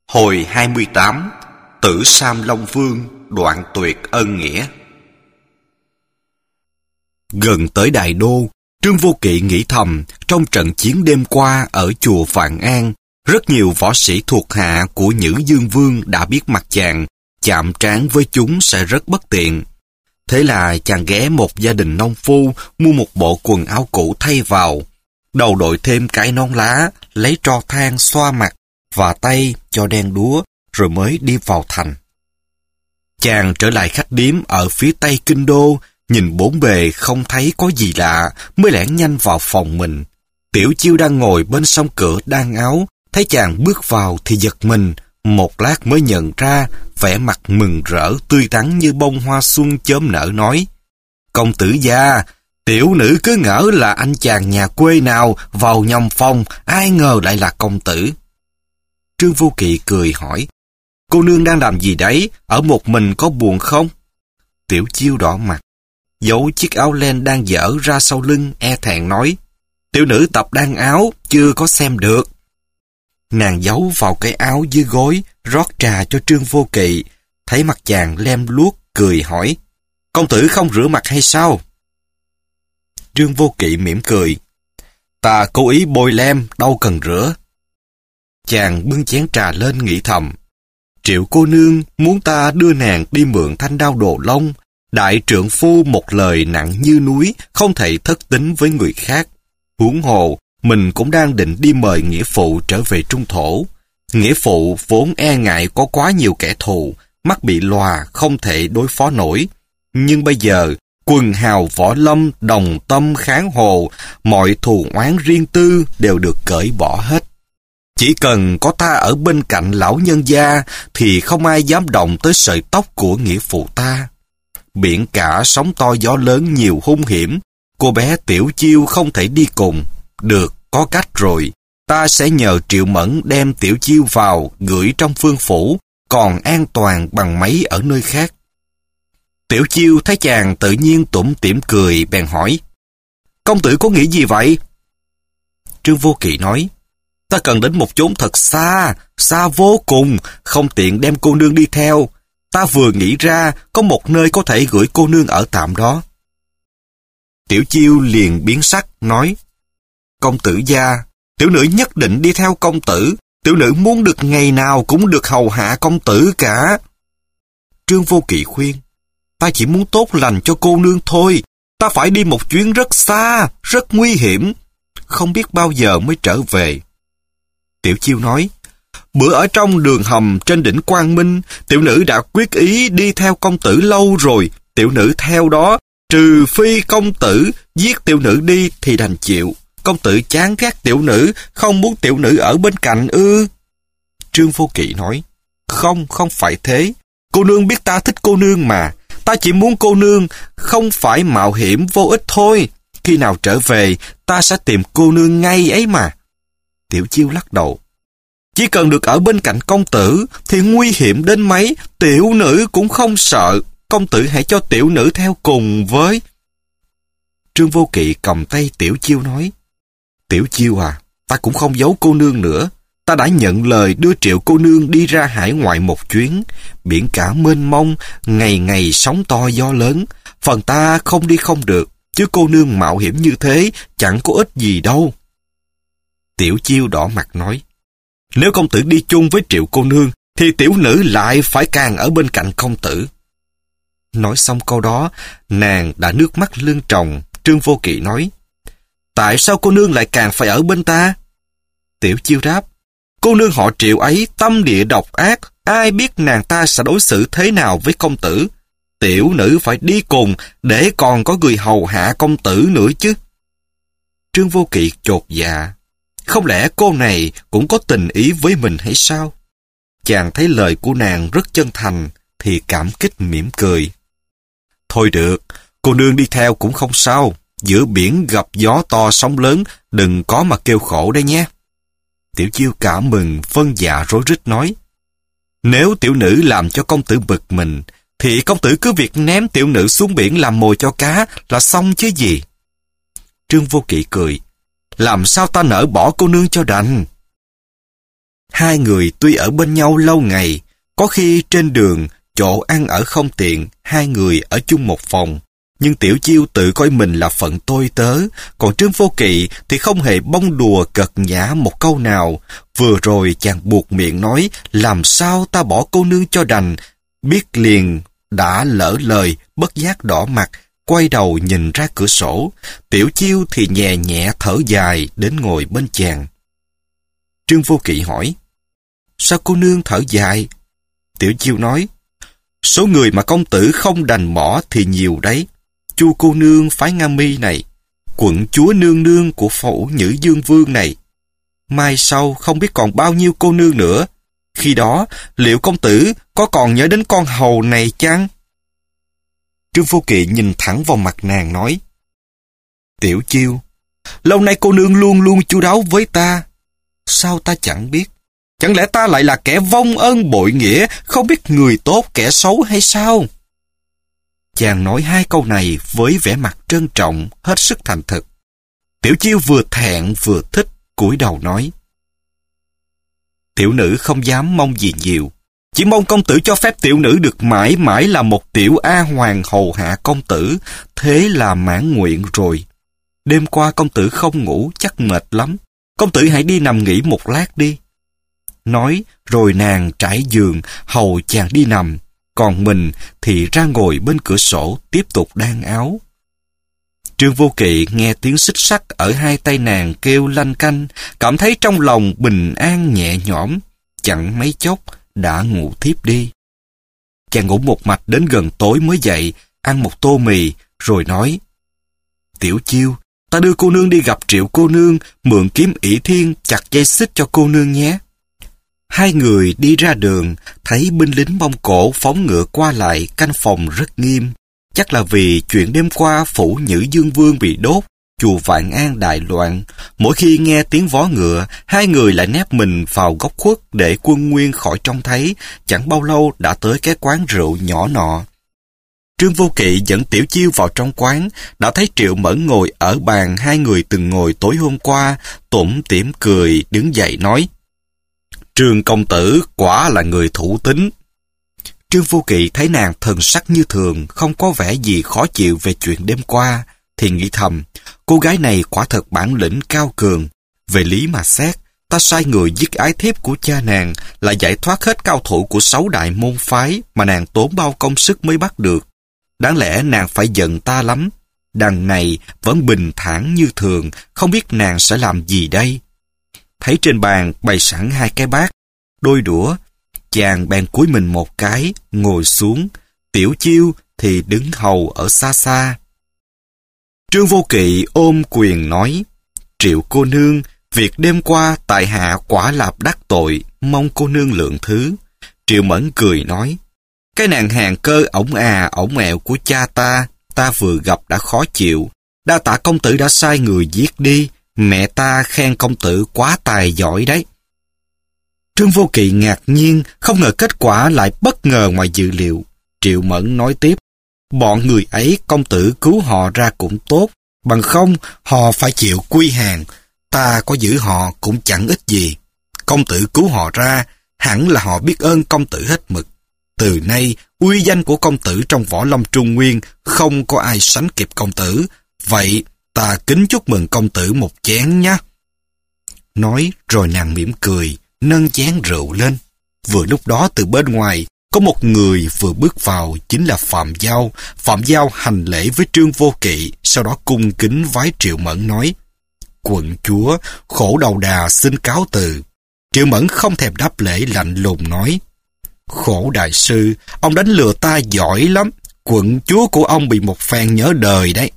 Hồi 28, Tử Sam Long Vương đoạn tuyệt ân nghĩa. Gần tới Đại Đô, Trương Vô Kỵ nghĩ thầm, trong trận chiến đêm qua ở chùa Vạn An, rất nhiều võ sĩ thuộc hạ của Nhữ Dương Vương đã biết mặt chàng, chạm trán với chúng sẽ rất bất tiện. Thế là chàng ghé một gia đình nông phu, mua một bộ quần áo cũ thay vào, đầu đội thêm cái nón lá, lấy tro than xoa mặt và tay cho đen đúa, rồi mới đi vào thành. Chàng trở lại khách điếm ở phía tây kinh đô, nhìn bốn bề không thấy có gì lạ, mới lẻn nhanh vào phòng mình. Tiểu Chiêu đang ngồi bên song cửa đan áo, thấy chàng bước vào thì giật mình, một lát mới nhận ra, vẻ mặt mừng rỡ tươi tắn như bông hoa xuân chớm nở, nói: "Công tử gia, tiểu nữ cứ ngỡ là anh chàng nhà quê nào vào nhầm phòng, ai ngờ lại là công tử." Trương Vô Kỵ cười hỏi: "Cô nương đang làm gì đấy, ở một mình có buồn không?" Tiểu Chiêu đỏ mặt, giấu chiếc áo len đang dở ra sau lưng, e thẹn nói: "Tiểu nữ tập đan áo, chưa có xem được." Nàng giấu vào cái áo dưới gối, rót trà cho Trương Vô Kỵ, thấy mặt chàng lem luốc, cười hỏi: "Công tử không rửa mặt hay sao?" Trương Vô Kỵ mỉm cười: "Ta cố ý bôi lem, đâu cần rửa." Chàng bưng chén trà lên nghĩ thầm: Triệu cô nương muốn ta đưa nàng đi mượn thanh đao Đồ Long, đại trượng phu một lời nặng như núi, không thể thất tín với người khác. Huống hồ, mình cũng đang định đi mời nghĩa phụ trở về trung thổ. Nghĩa phụ vốn e ngại có quá nhiều kẻ thù, mắt bị lòa không thể đối phó nổi. Nhưng bây giờ, quần hào võ lâm đồng tâm kháng hồ, mọi thù oán riêng tư đều được cởi bỏ hết. Chỉ cần có ta ở bên cạnh lão nhân gia thì không ai dám động tới sợi tóc của nghĩa phụ ta. Biển cả sóng to gió lớn nhiều hung hiểm, cô bé Tiểu Chiêu không thể đi cùng. Được, có cách rồi, ta sẽ nhờ Triệu Mẫn đem Tiểu Chiêu vào gửi trong phương phủ, còn an toàn bằng mấy ở nơi khác. Tiểu Chiêu thấy chàng tự nhiên tủm tỉm cười, bèn hỏi: "Công tử có nghĩ gì vậy?" Trương Vô Kỵ nói: "Ta cần đến một chốn thật xa, xa vô cùng, không tiện đem cô nương đi theo. Ta vừa nghĩ ra có một nơi có thể gửi cô nương ở tạm đó." Tiểu Chiêu liền biến sắc, nói: "Công tử gia, tiểu nữ nhất định đi theo công tử. Tiểu nữ muốn được ngày nào cũng được hầu hạ công tử cả." Trương Vô Kỵ khuyên: "Ta chỉ muốn tốt lành cho cô nương thôi. Ta phải đi một chuyến rất xa, rất nguy hiểm. Không biết bao giờ mới trở về." Tiểu Chiêu nói: "Bữa ở trong đường hầm trên đỉnh Quang Minh, tiểu nữ đã quyết ý đi theo công tử lâu rồi. Tiểu nữ theo đó, trừ phi công tử giết tiểu nữ đi thì đành chịu. Công tử chán ghét tiểu nữ, không muốn tiểu nữ ở bên cạnh ư?" Trương Vô Kỵ nói: Không phải thế. Cô nương biết ta thích cô nương mà. Ta chỉ muốn cô nương không phải mạo hiểm vô ích thôi. Khi nào trở về, ta sẽ tìm cô nương ngay ấy mà." Tiểu Chiêu lắc đầu: "Chỉ cần được ở bên cạnh công tử thì nguy hiểm đến mấy, tiểu nữ cũng không sợ. Công tử hãy cho tiểu nữ theo cùng với." Trương Vô Kỵ cầm tay Tiểu Chiêu nói: "Tiểu Chiêu à, ta cũng không giấu cô nương nữa. Ta đã nhận lời đưa Triệu cô nương đi ra hải ngoại một chuyến. Biển cả mênh mông, ngày ngày sóng to gió lớn. Phần ta không đi không được, chứ cô nương mạo hiểm như thế chẳng có ích gì đâu." Tiểu Chiêu đỏ mặt nói: "Nếu công tử đi chung với Triệu cô nương, thì tiểu nữ lại phải càng ở bên cạnh công tử." Nói xong câu đó, nàng đã nước mắt lưng tròng. Trương Vô Kỵ nói: "Tại sao cô nương lại càng phải ở bên ta?" Tiểu Chiêu đáp: "Cô nương họ Triệu ấy tâm địa độc ác, ai biết nàng ta sẽ đối xử thế nào với công tử. Tiểu nữ phải đi cùng để còn có người hầu hạ công tử nữa chứ." Trương Vô Kỵ chột dạ: không lẽ cô này cũng có tình ý với mình hay sao? Chàng thấy lời của nàng rất chân thành thì cảm kích mỉm cười: "Thôi được, cô nương đi theo cũng không sao. Giữa biển gặp gió to sóng lớn, đừng có mà kêu khổ đấy nhé." Tiểu Chiêu cảm mừng, vâng dạ rối rít nói: "Nếu tiểu nữ làm cho công tử bực mình, thì công tử cứ việc ném tiểu nữ xuống biển làm mồi cho cá là xong chứ gì." Trương Vô Kỵ cười: "Làm sao ta nỡ bỏ cô nương cho đành." Hai người tuy ở bên nhau lâu ngày, có khi trên đường, chỗ ăn ở không tiện, hai người ở chung một phòng. Nhưng Tiểu Chiêu tự coi mình là phận tôi tớ, còn Trương Vô Kỵ thì không hề bông đùa cợt nhã một câu nào. Vừa rồi chàng buộc miệng nói, làm sao ta bỏ cô nương cho đành, biết liền đã lỡ lời, bất giác đỏ mặt, quay đầu nhìn ra cửa sổ. Tiểu Chiêu thì nhẹ nhẹ thở dài đến ngồi bên chàng. Trương Vô Kỵ hỏi, sao cô nương thở dài? Tiểu Chiêu nói, số người mà công tử không đành bỏ thì nhiều đấy. Chu cô nương phái Nga Mi này, quận chúa nương nương của phủ Nhữ Dương Vương này. Mai sau không biết còn bao nhiêu cô nương nữa. Khi đó, liệu công tử có còn nhớ đến con hầu này chăng? Trương Vô Kỵ nhìn thẳng vào mặt nàng nói, Tiểu Chiêu, lâu nay cô nương luôn luôn chu đáo với ta. Sao ta chẳng biết? Chẳng lẽ ta lại là kẻ vong ân bội nghĩa, không biết người tốt kẻ xấu hay sao? Chàng nói hai câu này với vẻ mặt trân trọng, hết sức thành thực. Tiểu Chiêu vừa thẹn vừa thích, cúi đầu nói, tiểu nữ không dám mong gì nhiều, chỉ mong công tử cho phép tiểu nữ được mãi mãi là một tiểu A Hoàng hầu hạ công tử, thế là mãn nguyện rồi. Đêm qua công tử không ngủ chắc mệt lắm, công tử hãy đi nằm nghỉ một lát đi. Nói rồi nàng trải giường hầu chàng đi nằm, còn mình thì ra ngồi bên cửa sổ tiếp tục đan áo. Trương Vô Kỵ nghe tiếng xích sắt ở hai tay nàng kêu lanh canh, cảm thấy trong lòng bình an nhẹ nhõm, chẳng mấy chốc đã ngủ thiếp đi. Chàng ngủ một mạch đến gần tối mới dậy, ăn một tô mì, rồi nói, Tiểu Chiêu, ta đưa cô nương đi gặp Triệu cô nương, mượn kiếm ỷ thiên chặt dây xích cho cô nương nhé. Hai người đi ra đường, thấy binh lính Mông Cổ phóng ngựa qua lại, canh phòng rất nghiêm. Chắc là vì chuyện đêm qua phủ Nhữ Dương Vương bị đốt, chùa Vạn An đại loạn. Mỗi khi nghe tiếng vó ngựa, hai người lại nép mình vào góc khuất để quân nguyên khỏi trông thấy. Chẳng bao lâu đã tới cái quán rượu nhỏ nọ. Trương Vô Kỵ dẫn Tiểu Chiêu vào trong quán, đã thấy Triệu Mẫn ngồi ở bàn hai người từng ngồi tối hôm qua, tủm tỉm cười đứng dậy nói, Trương công tử quả là người thủ tín. Trương Vô Kỵ thấy nàng thần sắc như thường, không có vẻ gì khó chịu về chuyện đêm qua, thì nghĩ thầm, cô gái này quả thật bản lĩnh cao cường. Về lý mà xét, ta sai người giết ái thiếp của cha nàng, là giải thoát hết cao thủ của 6 đại môn phái mà nàng tốn bao công sức mới bắt được. Đáng lẽ nàng phải giận ta lắm. Đằng này vẫn bình thản như thường, không biết nàng sẽ làm gì đây. Thấy trên bàn bày sẵn hai cái bát, đôi đũa, chàng bèn cúi mình một cái, ngồi xuống. Tiểu Chiêu thì đứng hầu ở xa xa. Trương Vô Kỵ ôm quyền nói, Triệu cô nương, việc đêm qua tại hạ quả lạp đắc tội, mong cô nương lượng thứ. Triệu Mẫn cười nói, cái nàng hàng cơ ổng ẹo của cha ta vừa gặp đã khó chịu. Đa tạ công tử đã sai người giết đi, mẹ ta khen công tử quá tài giỏi đấy. Trương Vô Kỵ ngạc nhiên, không ngờ kết quả lại bất ngờ ngoài dự liệu. Triệu Mẫn nói tiếp, bọn người ấy công tử cứu họ ra cũng tốt, bằng không họ phải chịu quy hàng, ta có giữ họ cũng chẳng ích gì. Công tử cứu họ ra, hẳn là họ biết ơn công tử hết mực. Từ nay, uy danh của công tử trong võ lâm Trung Nguyên không có ai sánh kịp công tử, vậy ta kính chúc mừng công tử một chén nhé. Nói rồi nàng mỉm cười, nâng chén rượu lên. Vừa lúc đó từ bên ngoài, có một người vừa bước vào, chính là Phạm Giao. Phạm Giao hành lễ với Trương Vô Kỵ, sau đó cung kính vái Triệu Mẫn nói, quận chúa, Khổ Đầu Đà xin cáo từ. Triệu Mẫn không thèm đáp lễ, lạnh lùng nói, Khổ đại sư, ông đánh lừa ta giỏi lắm, quận chúa của ông bị một phen nhớ đời đấy.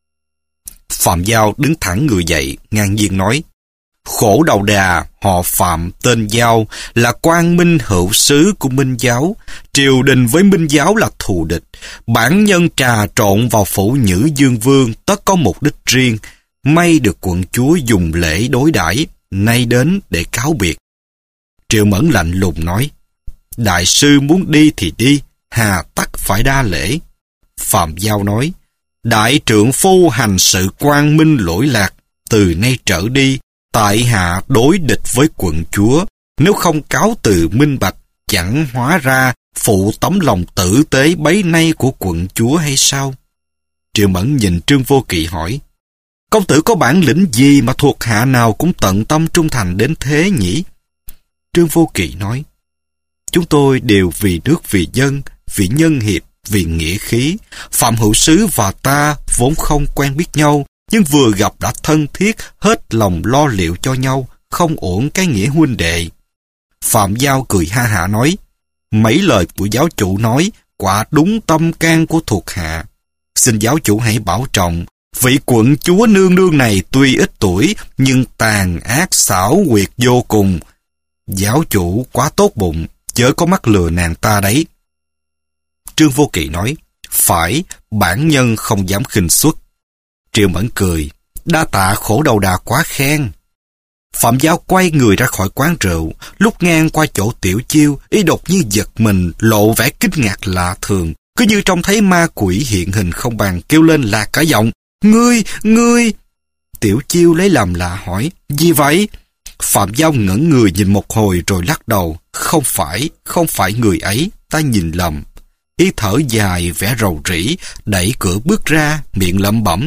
Phạm Giao đứng thẳng người dậy, ngang nhiên nói, Khổ Đầu Đà, họ Phạm, tên Giao, là quan minh hữu sứ của Minh giáo. Triều đình với Minh giáo là thù địch. Bản nhân trà trộn vào phủ Nhữ Dương Vương tất có mục đích riêng. May được quận chúa dùng lễ đối đãi, nay đến để cáo biệt. Triệu Mẫn lạnh lùng nói, đại sư muốn đi thì đi, hà tắc phải đa lễ. Phạm Giao nói, đại trượng phu hành sự quang minh lỗi lạc, từ nay trở đi, tại hạ đối địch với quận chúa, Nếu không cáo từ minh bạch, chẳng hóa ra phụ tấm lòng tử tế bấy nay của quận chúa hay sao? Triệu Mẫn nhìn Trương Vô Kỵ hỏi, công tử có bản lĩnh gì mà thuộc hạ nào cũng tận tâm trung thành đến thế nhỉ? Trương Vô Kỵ nói, chúng tôi đều vì nước vì dân, vì nhân hiệp, vì nghĩa khí. Phạm Hữu Sứ và ta vốn không quen biết nhau, nhưng vừa gặp đã thân thiết, hết lòng lo liệu cho nhau, không uổng cái nghĩa huynh đệ. Phạm Giao cười ha hả nói, mấy lời của giáo chủ nói quả đúng tâm can của thuộc hạ. Xin giáo chủ hãy bảo trọng, vị quận chúa nương nương này tuy ít tuổi nhưng tàn ác xảo quyệt vô cùng. Giáo chủ quá tốt bụng, chớ có mắc lừa nàng ta đấy. Trương Vô Kỵ nói, phải, bản nhân không dám khinh suất. Triệu Mẫn cười, đa tạ khổ đầu đà quá khen. Phạm Giao quay người ra khỏi quán rượu, lúc ngang qua chỗ Tiểu Chiêu, y đột nhiên giật mình, lộ vẻ kinh ngạc lạ thường, cứ như trông thấy ma quỷ hiện hình không bằng, kêu lên lạc cả giọng, ngươi. Tiểu Chiêu lấy làm lạ hỏi, gì vậy? Phạm Giao ngẩn người nhìn một hồi rồi lắc đầu, không phải người ấy, ta nhìn lầm. Y thở dài vẻ rầu rĩ, đẩy cửa bước ra, miệng lẩm bẩm,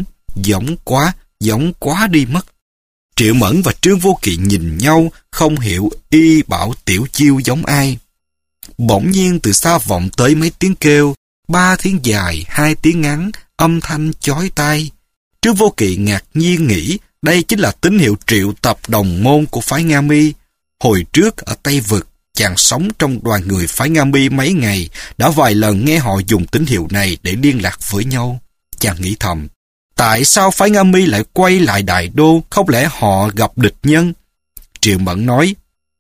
giống quá đi mất. Triệu Mẫn và Trương Vô Kỵ nhìn nhau, không hiểu y bảo Tiểu Chiêu giống ai. Bỗng nhiên từ xa vọng tới mấy tiếng kêu, 3 tiếng dài, 2 tiếng ngắn, âm thanh chói tai. Trương Vô Kỵ ngạc nhiên nghĩ đây chính là tín hiệu triệu tập đồng môn của phái Nga Mi. Hồi trước ở Tây Vực, chàng sống trong đoàn người phái Nga Mi mấy ngày, đã vài lần nghe họ dùng tín hiệu này để liên lạc với nhau. Chàng nghĩ thầm, tại sao phái Nga Mi lại quay lại Đại Đô, không lẽ họ gặp địch nhân? Triệu Mẫn nói,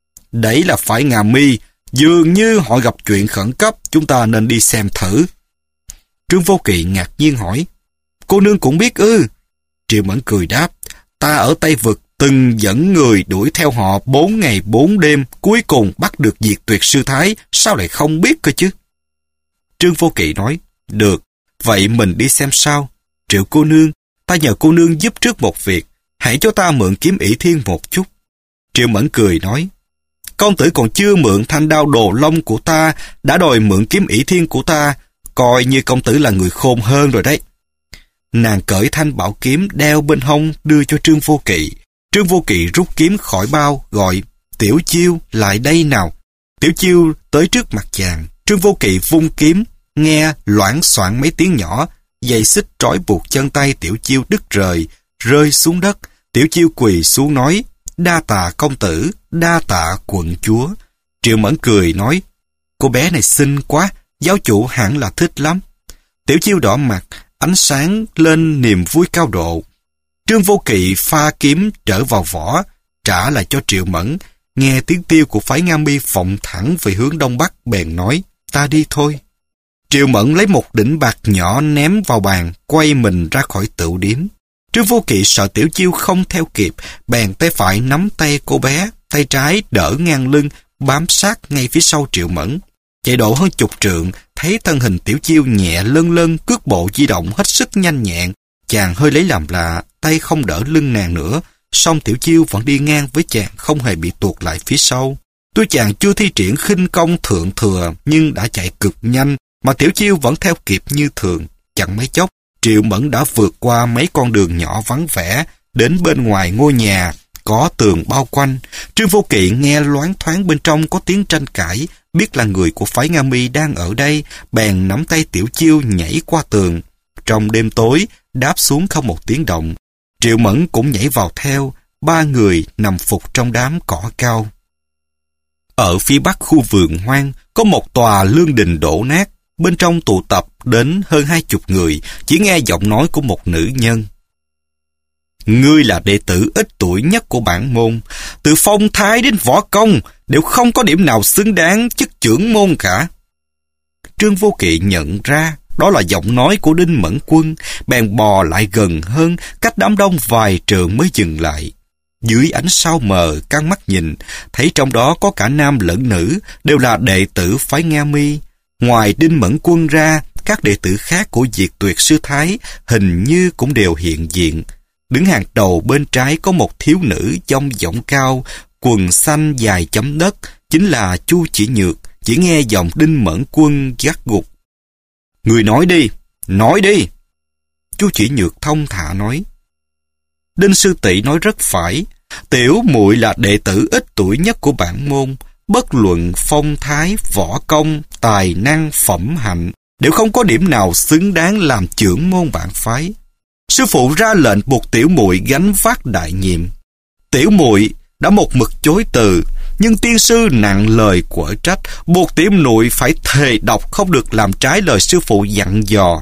đấy là phái Nga Mi, dường như họ gặp chuyện khẩn cấp, chúng ta nên đi xem thử. Trương Vô Kỵ ngạc nhiên hỏi, cô nương cũng biết ư? Triệu Mẫn cười đáp, ta ở Tây Vực từng dẫn người đuổi theo họ 4 ngày 4 đêm, cuối cùng bắt được diệt tuyệt sư thái, sao lại không biết cơ chứ? Trương Vô Kỵ nói, được, vậy mình đi xem sao. Triệu cô nương, ta nhờ cô nương giúp trước một việc, hãy cho ta mượn kiếm ỷ thiên một chút. Triệu Mẫn cười nói, công tử còn chưa mượn thanh đao đồ long của ta, đã đòi mượn kiếm ỷ thiên của ta, coi như công tử là người khôn hơn rồi đấy. Nàng cởi thanh bảo kiếm đeo bên hông đưa cho Trương Vô Kỵ. Trương Vô Kỵ rút kiếm khỏi bao, gọi, Tiểu Chiêu, lại đây nào. Tiểu Chiêu tới trước mặt chàng. Trương Vô Kỵ vung kiếm, nghe loảng xoảng mấy tiếng nhỏ, dây xích trói buộc chân tay Tiểu Chiêu đứt rơi xuống đất. Tiểu Chiêu quỳ xuống nói, đa tạ công tử, đa tạ quận chúa. Triệu Mẫn cười nói, cô bé này xinh quá, giáo chủ hẳn là thích lắm. Tiểu Chiêu đỏ mặt, ánh sáng lên niềm vui cao độ. Trương Vô Kỵ pha kiếm trở vào vỏ, trả lại cho Triệu Mẫn, nghe tiếng tiêu của phái Nga Mi phọng thẳng về hướng đông bắc, bèn nói, ta đi thôi. Triệu Mẫn lấy một đỉnh bạc nhỏ ném vào bàn, quay mình ra khỏi tửu điếm. Trương Vô Kỵ sợ Tiểu Chiêu không theo kịp, bèn tay phải nắm tay cô bé, tay trái đỡ ngang lưng, bám sát ngay phía sau Triệu Mẫn. Chạy độ hơn 10 trượng, thấy thân hình Tiểu Chiêu nhẹ lân lân, cước bộ di động hết sức nhanh nhẹn. Chàng hơi lấy làm lạ, tay không đỡ lưng nàng nữa, song Tiểu Chiêu vẫn đi ngang với chàng, không hề bị tuột lại phía sau. Tuy chàng chưa thi triển khinh công thượng thừa, nhưng đã chạy cực nhanh, mà Tiểu Chiêu vẫn theo kịp như thường. Chẳng mấy chốc, Triệu Mẫn đã vượt qua mấy con đường nhỏ vắng vẻ, đến bên ngoài ngôi nhà, có tường bao quanh. Trương Vô Kỵ nghe loáng thoáng bên trong có tiếng tranh cãi, biết là người của phái Nga Mi đang ở đây, bèn nắm tay Tiểu Chiêu nhảy qua tường. Trong đêm tối, đáp xuống không một tiếng động. Triệu Mẫn cũng nhảy vào theo, 3 người nằm phục trong đám cỏ cao. Ở phía bắc khu vườn hoang, có một tòa lương đình đổ nát, bên trong tụ tập đến hơn 20 người, chỉ nghe giọng nói của một nữ nhân. Ngươi là đệ tử ít tuổi nhất của bản môn, từ phong thái đến võ công đều không có điểm nào xứng đáng chức trưởng môn cả. Trương Vô Kỵ nhận ra đó là giọng nói của Đinh Mẫn Quân, bèn bò lại gần hơn, cách đám đông vài trượng mới dừng lại. Dưới ánh sao mờ, căng mắt nhìn, thấy trong đó có cả nam lẫn nữ, đều là đệ tử phái Nga Mi. Ngoài Đinh Mẫn Quân ra, các đệ tử khác của Diệt Tuyệt Sư Thái hình như cũng đều hiện diện. Đứng hàng đầu bên trái có một thiếu nữ dong dỏng cao, quần xanh dài chấm đất, chính là Chu Chỉ Nhược, chỉ nghe giọng Đinh Mẫn Quân gắt gục. Người nói đi, nói đi. Chu Chỉ Nhược thông thả nói. Đinh sư tỷ nói rất phải, tiểu muội là đệ tử ít tuổi nhất của bản môn, bất luận phong thái, võ công, tài năng, phẩm hạnh, đều không có điểm nào xứng đáng làm trưởng môn bản phái. Sư phụ ra lệnh buộc tiểu muội gánh vác đại nhiệm. Tiểu muội đã một mực chối từ, nhưng tiên sư nặng lời quở trách, buộc tiểu muội phải thề độc không được làm trái lời sư phụ dặn dò.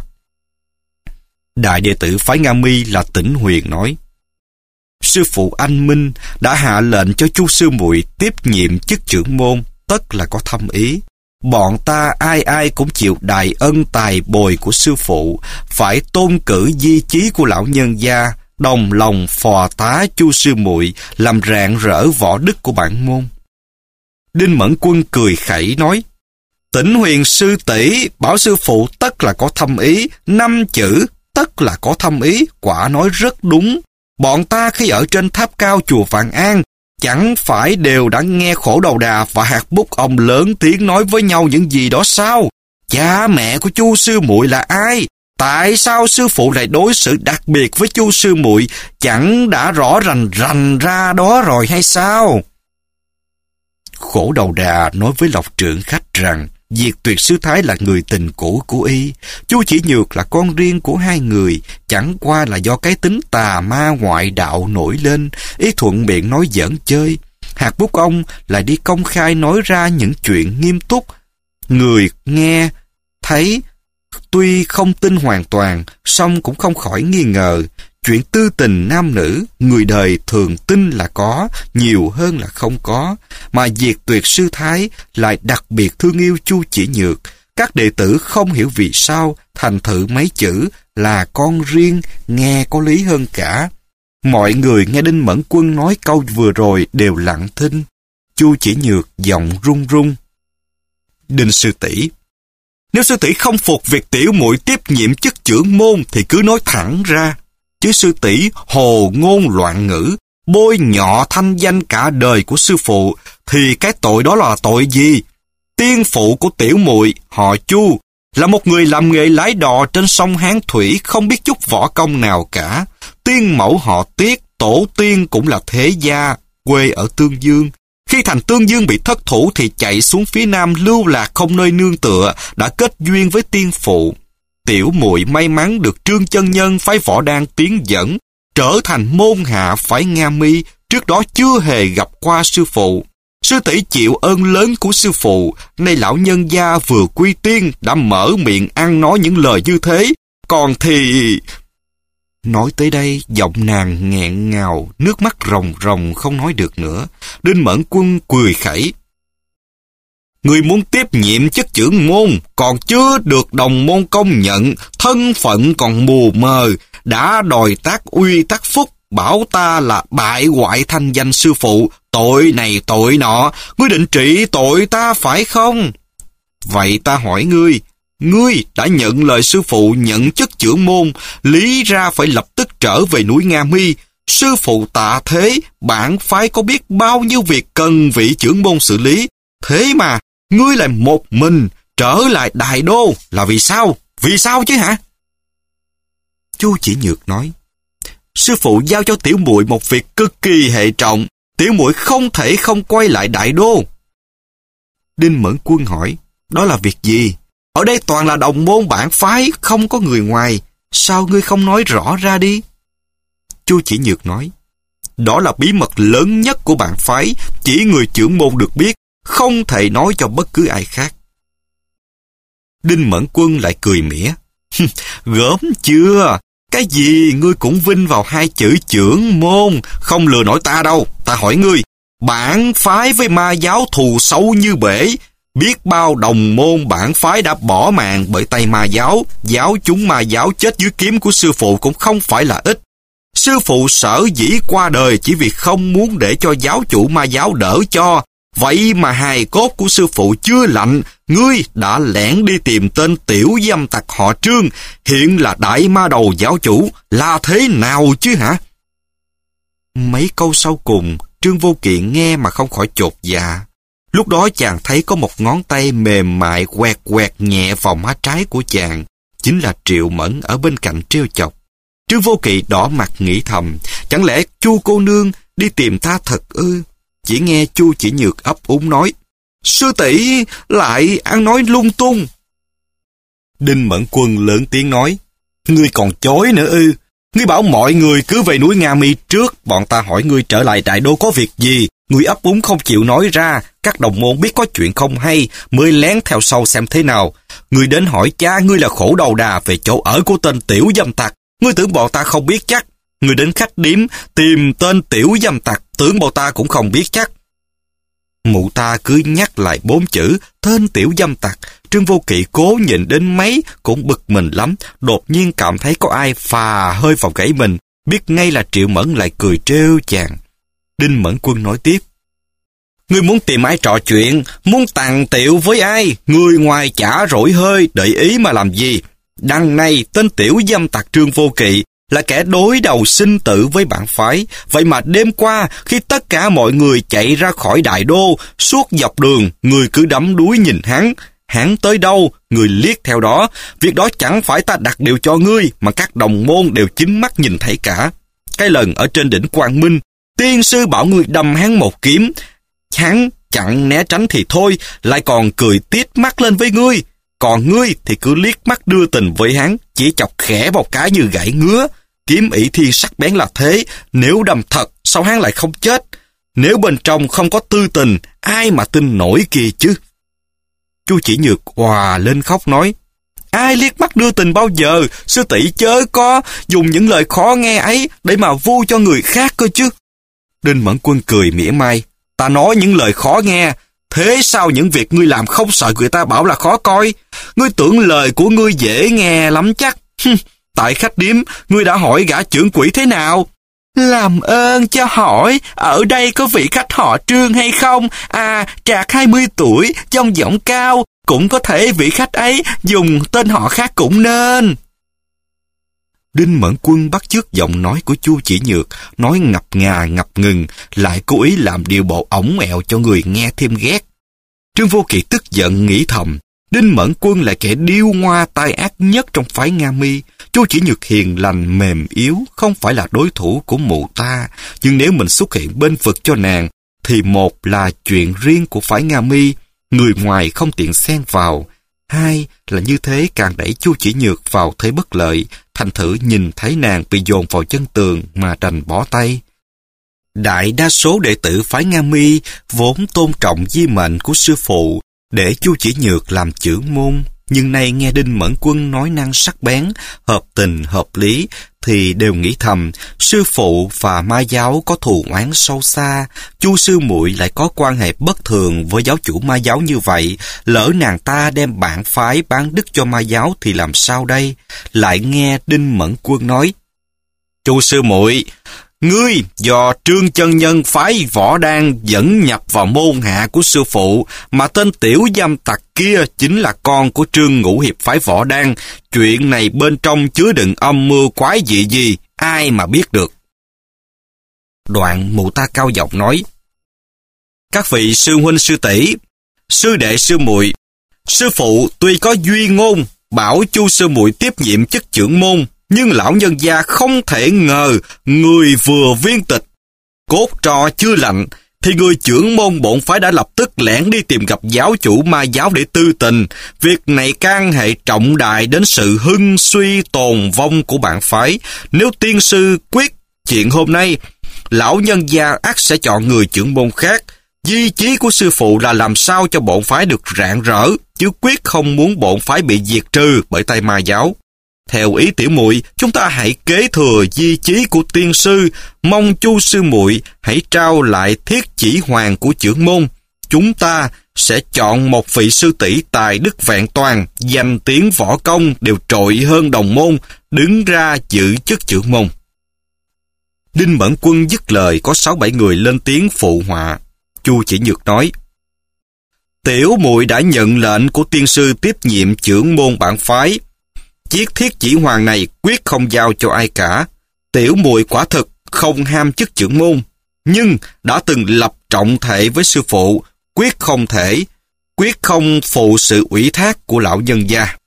Đại đệ tử phái Nga Mi là Tĩnh Huyền nói. Sư phụ anh minh đã hạ lệnh cho Chu sư muội tiếp nhiệm chức trưởng môn, tất là có thâm ý. Bọn ta ai ai cũng chịu đại ân tài bồi của sư phụ, phải tôn cử di chí của lão nhân gia, đồng lòng phò tá Chu sư muội, làm rạng rỡ võ đức của bản môn. Đinh Mẫn Quân cười khẩy nói. Tĩnh Huyền sư tỷ bảo sư phụ tất là có thâm ý, 5 chữ tất là có thâm ý, quả nói rất đúng. Bọn ta khi ở trên tháp cao chùa Vạn An, chẳng phải đều đã nghe Khổ Đầu Đà và Hạt Bút ông lớn tiếng nói với nhau những gì đó sao? Cha mẹ của Chu sư muội là ai? Tại sao sư phụ lại đối xử đặc biệt với Chu sư muội? Chẳng đã rõ rành ra đó rồi hay sao? Khổ Đầu Đà nói với Lộc Trượng Khách rằng Diệt Tuyệt sư thái là người tình cũ của y, Chu Chỉ Nhược là con riêng của hai người, chẳng qua là do cái tính tà ma ngoại đạo nổi lên, y thuận miệng nói giỡn chơi. Hạt Bút ông lại đi công khai nói ra những chuyện nghiêm túc. Người nghe thấy tuy không tin hoàn toàn, song cũng không khỏi nghi ngờ. Chuyện tư tình nam nữ, người đời thường tin là có, nhiều hơn là không có. Mà Diệt Tuyệt sư thái lại đặc biệt thương yêu Chu Chỉ Nhược. Các đệ tử không hiểu vì sao, thành thử mấy chữ là con riêng nghe có lý hơn cả. Mọi người nghe Đinh Mẫn Quân nói câu vừa rồi đều lặng thinh. Chu Chỉ Nhược giọng run run. Đinh sư tỷ, nếu sư tỷ không phục việc tiểu muội tiếp nhiệm chức trưởng môn thì cứ nói thẳng ra. Chứ sư tỷ hồ ngôn loạn ngữ, bôi nhọ thanh danh cả đời của sư phụ, thì cái tội đó là tội gì? Tiên phụ của tiểu muội họ Chu là một người làm nghề lái đò trên sông Hán Thủy, không biết chút võ công nào cả. Tiên mẫu họ Tiết, tổ tiên cũng là thế gia, quê ở Tương Dương. Khi thành Tương Dương bị thất thủ thì chạy xuống phía Nam lưu lạc không nơi nương tựa, đã kết duyên với tiên phụ. Tiểu muội may mắn được Trương chân nhân phái Võ Đan tiến dẫn, trở thành môn hạ phái Nga Mi, trước đó chưa hề gặp qua sư phụ. Sư tỷ chịu ơn lớn của sư phụ, nay lão nhân gia vừa quy tiên đã mở miệng ăn nói những lời như thế, còn thì... Nói tới đây, giọng nàng nghẹn ngào, nước mắt ròng ròng không nói được nữa. Đinh Mẫn Quân cười khẩy. Người muốn tiếp nhiệm chức trưởng môn, còn chưa được đồng môn công nhận, thân phận còn mù mờ, đã đòi tác uy tác phúc, bảo ta là bại hoại thanh danh sư phụ, tội này tội nọ, ngươi định trị tội ta phải không? Vậy ta hỏi ngươi đã nhận lời sư phụ nhận chức trưởng môn, lý ra phải lập tức trở về núi Nga Mi. Sư phụ tạ thế, bản phái có biết bao nhiêu việc cần vị trưởng môn xử lý, thế mà ngươi lại một mình trở lại Đại Đô là vì sao? Vì sao chứ hả? Chu Chỉ Nhược nói, sư phụ giao cho tiểu muội một việc cực kỳ hệ trọng, tiểu muội không thể không quay lại Đại Đô. Đinh Mẫn Quân hỏi, đó là việc gì? Ở đây toàn là đồng môn bản phái, không có người ngoài, sao ngươi không nói rõ ra đi? Chu Chỉ Nhược nói, đó là bí mật lớn nhất của bản phái, chỉ người trưởng môn được biết, không thể nói cho bất cứ ai khác. Đinh Mẫn Quân lại cười mỉa. Gớm chưa? Cái gì ngươi cũng vinh vào hai chữ trưởng môn, không lừa nổi ta đâu. Ta hỏi ngươi, bản phái với ma giáo thù sâu như bể, biết bao đồng môn bản phái đã bỏ mạng bởi tay ma giáo, giáo chúng ma giáo chết dưới kiếm của sư phụ cũng không phải là ít. Sư phụ sở dĩ qua đời chỉ vì không muốn để cho giáo chủ ma giáo đỡ cho. Vậy mà hài cốt của sư phụ chưa lạnh, ngươi đã lẻn đi tìm tên tiểu dâm tặc họ Trương, hiện là đại ma đầu giáo chủ, là thế nào chứ hả? Mấy câu sau cùng Trương Vô Kỵ nghe mà không khỏi chột dạ. Lúc đó chàng thấy có một ngón tay mềm mại quẹt quẹt nhẹ vào má trái của chàng, chính là Triệu Mẫn ở bên cạnh trêu chọc. Trương Vô Kỵ đỏ mặt nghĩ thầm, chẳng lẽ Chu cô nương đi tìm ta thật ư? Chỉ nghe Chu Chỉ Nhược ấp úng nói, sư tỷ lại ăn nói lung tung. Đinh Mẫn Quân lớn tiếng nói, ngươi còn chối nữa ư? Ngươi bảo mọi người cứ về núi Nga Mi trước, bọn ta hỏi ngươi trở lại Đại Đô có việc gì, ngươi ấp úng không chịu nói ra, các đồng môn biết có chuyện không hay, mới lén theo sau xem thế nào. Ngươi đến hỏi cha ngươi là Khổ Đầu Đà về chỗ ở của tên tiểu dâm tặc, ngươi tưởng bọn ta không biết chắc. Ngươi đến khách điếm tìm tên tiểu dâm tặc, tưởng bọn ta cũng không biết chắc. Mụ ta cứ nhắc lại 4 chữ tên tiểu dâm tặc. Trương Vô Kỵ cố nhịn đến mấy cũng bực mình lắm, đột nhiên cảm thấy có ai phà hơi vào gáy mình, biết ngay là Triệu Mẫn lại cười trêu chàng. Đinh Mẫn Quân nói tiếp, ngươi muốn tìm ai trò chuyện, muốn tàng tiệu với ai, ngươi ngoài chả rỗi hơi đợi ý mà làm gì. Đằng này tên tiểu dâm tặc Trương Vô Kỵ là kẻ đối đầu sinh tử với bản phái, vậy mà đêm qua khi tất cả mọi người chạy ra khỏi Đại Đô, suốt dọc đường người cứ đắm đuối nhìn hắn tới đâu người liếc theo đó. Việc đó chẳng phải ta đặt điều cho ngươi, mà các đồng môn đều chính mắt nhìn thấy cả. Cái lần ở trên đỉnh Quang Minh, tiên sư bảo ngươi đâm hắn một kiếm, hắn chặn né tránh thì thôi, lại còn cười tít mắt lên với ngươi. Còn ngươi thì cứ liếc mắt đưa tình với hắn, chỉ chọc khẽ một cái như gãy ngứa. Kiếm ỷ thiên sắc bén là thế, nếu đâm thật sao hắn lại không chết? Nếu bên trong không có tư tình, ai mà tin nổi kia chứ? Chu Chỉ Nhược òa lên khóc nói, ai liếc mắt đưa tình bao giờ, sư tỷ chớ có dùng những lời khó nghe ấy để mà vu cho người khác cơ chứ. Đinh Mẫn Quân cười mỉa mai, ta nói những lời khó nghe, thế sao những việc ngươi làm không sợ người ta bảo là khó coi? Ngươi tưởng lời của ngươi dễ nghe lắm chắc. Tại khách điếm, ngươi đã hỏi gã trưởng quỹ thế nào? Làm ơn cho hỏi, ở đây có vị khách họ Trương hay không? À, trạc 20 tuổi, trông giọng cao, cũng có thể vị khách ấy dùng tên họ khác cũng nên. Đinh Mẫn Quân bắt chước giọng nói của Chu Chỉ Nhược, nói ngập ngà ngập ngừng, lại cố ý làm điều bộ ổng ẹo cho người nghe thêm ghét. Trương Vô Kỵ tức giận nghĩ thầm, Đinh Mẫn Quân là kẻ điêu ngoa tai ác nhất trong phái Nga Mi. Chu Chỉ Nhược hiền lành mềm yếu, không phải là đối thủ của mụ ta, nhưng nếu mình xuất hiện bên vực cho nàng, thì một là chuyện riêng của phái Nga Mi, người ngoài không tiện xen vào. Hai là như thế càng đẩy Chu Chỉ Nhược vào thế bất lợi, thành thử nhìn thấy nàng bị dồn vào chân tường mà đành bỏ tay. Đại đa số đệ tử phái Nga Mi vốn tôn trọng di mệnh của sư phụ, để Chu Chỉ Nhược làm trưởng môn, nhưng nay nghe Đinh Mẫn Quân nói năng sắc bén, hợp tình hợp lý, thì đều nghĩ thầm, sư phụ và ma giáo có thù oán sâu xa, Chu sư muội lại có quan hệ bất thường với giáo chủ ma giáo như vậy, lỡ nàng ta đem bản phái bán đức cho ma giáo thì làm sao đây? Lại nghe Đinh Mẫn Quân nói, Chu sư muội, ngươi do Trương chân nhân phái Võ Đan dẫn nhập vào môn hạ của sư phụ, mà tên tiểu dâm tặc kia chính là con của Trương Ngũ Hiệp phái Võ Đan. Chuyện này bên trong chứa đựng âm mưu quái dị gì, ai mà biết được. Đoạn mụ ta cao giọng nói, các vị sư huynh sư tỷ, sư đệ sư muội, sư phụ tuy có duy ngôn bảo Chu sư muội tiếp nhiệm chức trưởng môn, nhưng lão nhân gia không thể ngờ người vừa viên tịch, cốt trò chưa lạnh, thì người trưởng môn bổn phái đã lập tức lẻn đi tìm gặp giáo chủ ma giáo để tư tình. Việc này can hệ trọng đại đến sự hưng suy tồn vong của bản phái. Nếu tiên sư quyết chuyện hôm nay, lão nhân gia ắt sẽ chọn người trưởng môn khác. Di chí của sư phụ là làm sao cho bổn phái được rạng rỡ, chứ quyết không muốn bổn phái bị diệt trừ bởi tay ma giáo. Theo ý tiểu muội, chúng ta hãy kế thừa di chí của tiên sư, mong Chu sư muội hãy trao lại thiết chỉ hoàng của trưởng môn. Chúng ta sẽ chọn một vị sư tỷ tài đức vẹn toàn, danh tiếng võ công đều trội hơn đồng môn, đứng ra giữ chức trưởng môn. Đinh Mẫn Quân dứt lời, có 6-7 người lên tiếng phụ họa. Chu Chỉ Nhược nói, tiểu muội đã nhận lệnh của tiên sư tiếp nhiệm trưởng môn bản phái. Chiếc thiết chỉ hoàng này quyết không giao cho ai cả. Tiểu muội quả thực không ham chức trưởng môn. nhưng đã từng lập trọng thệ với sư phụ, quyết không phụ sự ủy thác của lão nhân gia.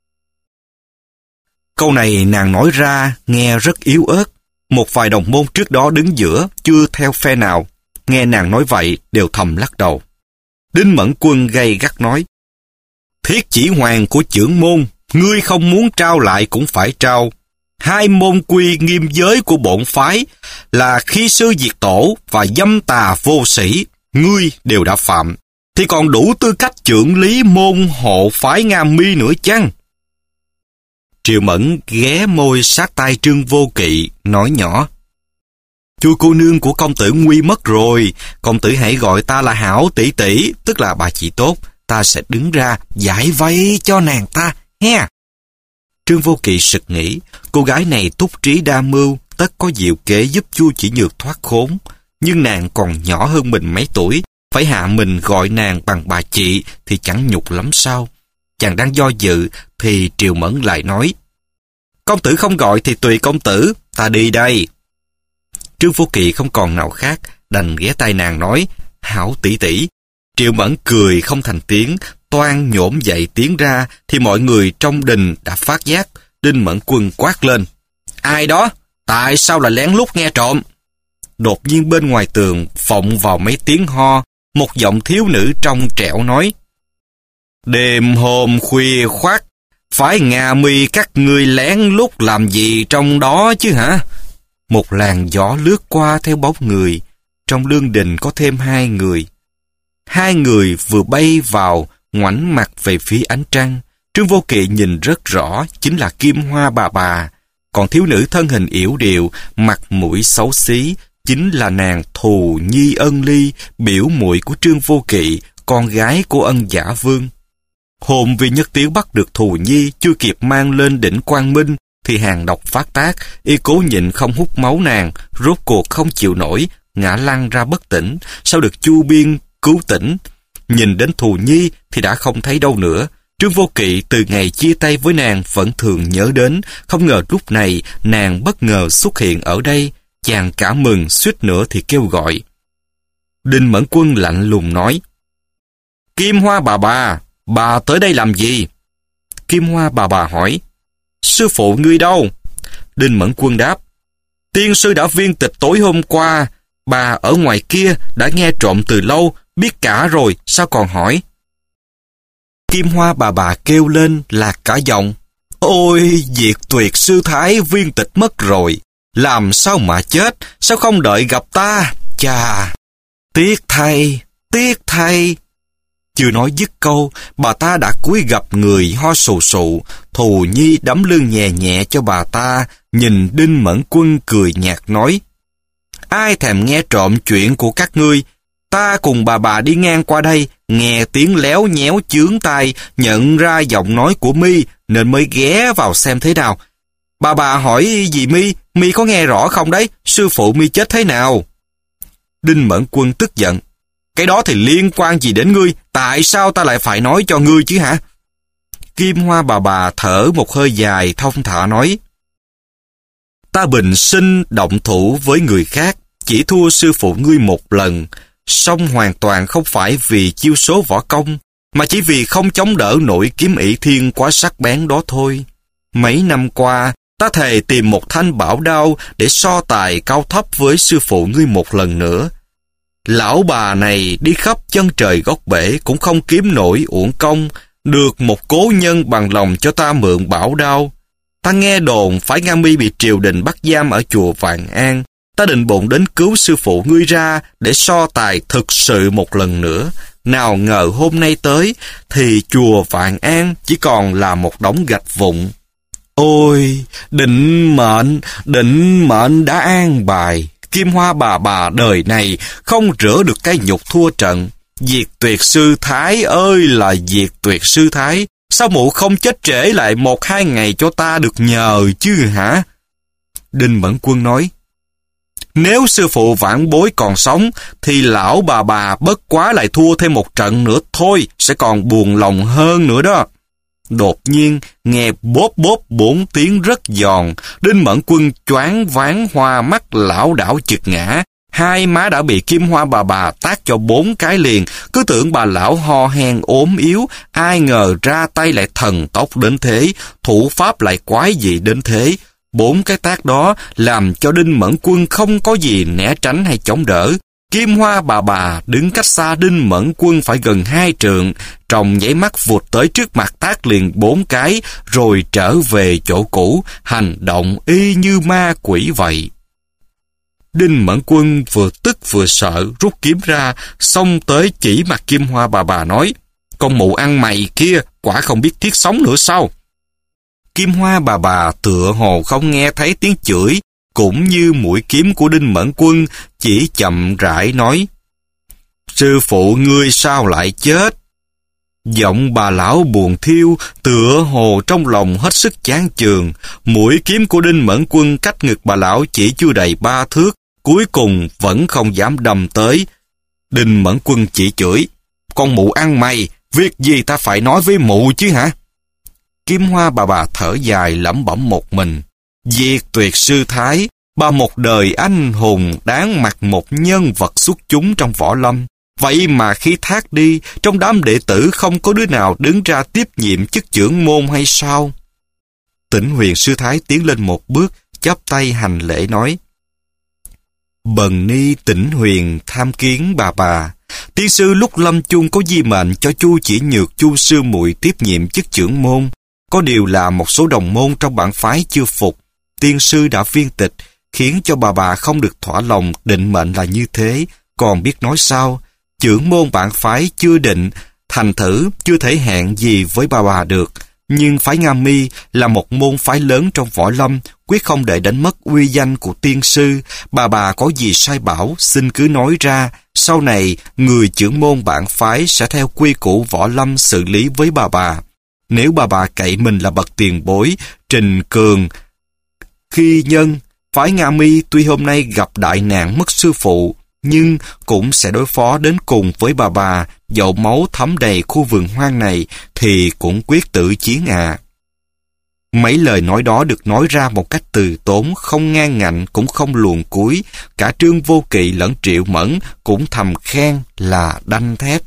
Câu này nàng nói ra nghe rất yếu ớt. Một vài đồng môn trước đó đứng giữa, chưa theo phe nào, nghe nàng nói vậy đều thầm lắc đầu. Đinh Mẫn Quân gay gắt nói: Thiết chỉ hoàng của chưởng môn, ngươi không muốn trao lại cũng phải trao. 2 môn quy nghiêm giới của bổn phái là khi sư diệt tổ và dâm tà vô sĩ, ngươi đều đã phạm, thì còn đủ tư cách chưởng lý môn hộ phái Nga Mi nữa chăng? Triệu Mẫn ghé môi sát tai Trương Vô Kỵ, nói nhỏ: Chu cô nương của công tử nguy mất rồi, công tử hãy gọi ta là Hảo tỷ tỷ, tức là bà chị tốt, ta sẽ đứng ra giải vây cho nàng ta, he. Trương Vô Kỵ sực nghĩ, cô gái này túc trí đa mưu, tất có diệu kế giúp Chu Chỉ Nhược thoát khốn, nhưng nàng còn nhỏ hơn mình mấy tuổi, phải hạ mình gọi nàng bằng bà chị thì chẳng nhục lắm sao? Chàng đang do dự thì Triệu Mẫn lại nói: Công tử không gọi thì tùy công tử, ta đi đây. Trương Vô Kỵ không còn nào khác, đành ghé tai nàng nói: Hảo tỷ tỷ. Triệu Mẫn cười không thành tiếng, toan nhổm dậy tiến ra thì mọi người trong đình đã phát giác. Đinh Mẫn Quân quát lên: Ai đó? Tại sao lại lén lút nghe trộm? Đột nhiên bên ngoài tường vọng vào mấy tiếng ho, một giọng thiếu nữ trong trẻo nói: Đêm hôm khuya khoắt, phái Nga Mi các ngươi lén lút làm gì trong đó chứ hả? Một làn gió lướt qua theo bóng người, trong lương đình có thêm 2 người. 2 người vừa bay vào, ngoảnh mặt về phía ánh trăng. Trương Vô Kỵ nhìn rất rõ, chính là Kim Hoa bà. Còn thiếu nữ thân hình yểu điệu, mặt mũi xấu xí, chính là nàng Thù Nhi Ân Ly, biểu muội của Trương Vô Kỵ, con gái của Ân Giả Vương. Hôm vì Nhất Tiếu bắt được Thù Nhi, chưa kịp mang lên đỉnh Quang Minh, thì hàng độc phát tác, y cố nhịn không hút máu nàng, rốt cuộc không chịu nổi, ngã lăn ra bất tỉnh, sau được Chu Biên cứu tỉnh. Nhìn đến Thù Nhi thì đã không thấy đâu nữa. Trương Vô Kỵ từ ngày chia tay với nàng vẫn thường nhớ đến, không ngờ lúc này nàng bất ngờ xuất hiện ở đây. Chàng cả mừng, suýt nữa thì kêu gọi. Đinh Mẫn Quân lạnh lùng nói: Kim Hoa bà tới đây làm gì? Kim Hoa bà hỏi: Sư phụ ngươi đâu? Đinh Mẫn Quân đáp: Tiên sư đã viên tịch tối hôm qua, bà ở ngoài kia đã nghe trộm từ lâu, biết cả rồi, sao còn hỏi? Kim Hoa bà kêu lên lạc cả giọng: Ôi, Diệt Tuyệt sư thái viên tịch mất rồi, làm sao mà chết, sao không đợi gặp ta? Chà, tiếc thay. Chưa nói dứt câu, bà ta đã cúi gập người ho sù sụ. Thù Nhi đấm lưng nhẹ nhẹ cho bà ta, nhìn Đinh Mẫn Quân cười nhạt nói: Ai thèm nghe trộm chuyện của các ngươi? Ta cùng bà đi ngang qua đây, nghe tiếng léo nhéo chướng tai, nhận ra giọng nói của Mi nên mới ghé vào xem thế nào. Bà hỏi gì Mi có nghe rõ không đấy? Sư phụ Mi chết thế nào? Đinh Mẫn Quân tức giận: Cái đó thì liên quan gì đến ngươi? Tại sao ta lại phải nói cho ngươi chứ hả? Kim Hoa bà thở một hơi dài thong thả nói: Ta bình sinh động thủ với người khác, chỉ thua sư phụ ngươi một lần, song hoàn toàn không phải vì chiêu số võ công, mà chỉ vì không chống đỡ nổi kiếm ỷ thiên quá sắc bén đó thôi. Mấy năm qua, ta thề tìm một thanh bảo đao để so tài cao thấp với sư phụ ngươi một lần nữa. Lão bà này đi khắp chân trời góc bể cũng không kiếm nổi uổng công, được một cố nhân bằng lòng cho ta mượn bảo đao. Ta nghe đồn phái Nga Mi bị triều đình bắt giam ở chùa Vạn An. Ta định bụng đến cứu sư phụ ngươi ra để so tài thực sự một lần nữa. Nào ngờ hôm nay tới thì chùa Vạn An chỉ còn là một đống gạch vụn. Ôi, định mệnh đã an bài. Kim Hoa bà đời này không rửa được cái nhục thua trận. Diệt Tuyệt sư thái ơi là Diệt Tuyệt sư thái, sao mụ không chết trễ lại 1-2 ngày cho ta được nhờ chứ hả? Đinh Mẫn Quân nói: Nếu sư phụ vãn bối còn sống thì lão bà bất quá lại thua thêm một trận nữa thôi, sẽ còn buồn lòng hơn nữa đó. Đột nhiên nghe bốp 4 tiếng rất giòn. Đinh Mẫn Quân choáng váng hoa mắt lảo đảo chực ngã. Hai má đã bị Kim Hoa bà tát cho 4 cái liền, cứ tưởng bà lão ho hen ốm yếu, ai ngờ ra tay lại thần tốc đến thế, thủ pháp lại quái dị đến thế. 4 cái tát đó làm cho Đinh Mẫn Quân không có gì né tránh hay chống đỡ. Kim Hoa bà đứng cách xa Đinh Mẫn Quân phải gần 2 trượng, trong nháy mắt vụt tới trước mặt tát liền 4 cái, rồi trở về chỗ cũ, hành động y như ma quỷ vậy. Đinh Mẫn Quân vừa tức vừa sợ, rút kiếm ra, xông tới chỉ mặt Kim Hoa bà nói: "Con mụ ăn mày kia, quả không biết thiết sống nữa sao?" Kim Hoa bà tựa hồ không nghe thấy tiếng chửi, cũng như mũi kiếm của Đinh Mẫn Quân, chỉ chậm rãi nói: "Sư phụ ngươi sao lại chết?" Giọng bà lão buồn thiêu, tựa hồ trong lòng hết sức chán chường. Mũi kiếm của Đinh Mẫn Quân cách ngực bà lão chỉ chưa đầy 3 thước, cuối cùng vẫn không dám đâm tới. Đinh Mẫn Quân chỉ chửi: "Con mụ ăn mày, việc gì ta phải nói với mụ chứ hả?" Kim Hoa bà thở dài lẩm bẩm một mình: "Diệt Tuyệt sư thái, bà một đời anh hùng đáng mặt một nhân vật xuất chúng trong võ lâm. Vậy mà khi thác đi, trong đám đệ tử không có đứa nào đứng ra tiếp nhiệm chức trưởng môn hay sao?" Tĩnh Huyền sư thái tiến lên một bước, chắp tay hành lễ nói: "Bần ni Tĩnh Huyền tham kiến bà. Tiên sư lúc lâm chung có di mệnh cho Chu Chỉ Nhược Chu sư muội tiếp nhiệm chức trưởng môn. Có điều là một số đồng môn trong bản phái chưa phục. Tiên sư đã viên tịch, khiến cho bà không được thỏa lòng, định mệnh là như thế, còn biết nói sao. Trưởng môn bản phái chưa định, thành thử chưa thể hẹn gì với bà được. Nhưng phái Nga Mi là một môn phái lớn trong võ lâm, quyết không để đánh mất uy danh của tiên sư. Bà có gì sai bảo, xin cứ nói ra. Sau này, người trưởng môn bản phái sẽ theo quy củ võ lâm xử lý với bà. Nếu bà cậy mình là bậc tiền bối, trình cường, khi nhân, phái Nga Mi tuy hôm nay gặp đại nạn mất sư phụ, nhưng cũng sẽ đối phó đến cùng với bà, dẫu máu thấm đầy khu vườn hoang này thì cũng quyết tử chiến à." Mấy lời nói đó được nói ra một cách từ tốn, không ngang ngạnh cũng không luồn cúi. Cả Trương Vô Kỵ lẫn Triệu Mẫn cũng thầm khen là đanh thép.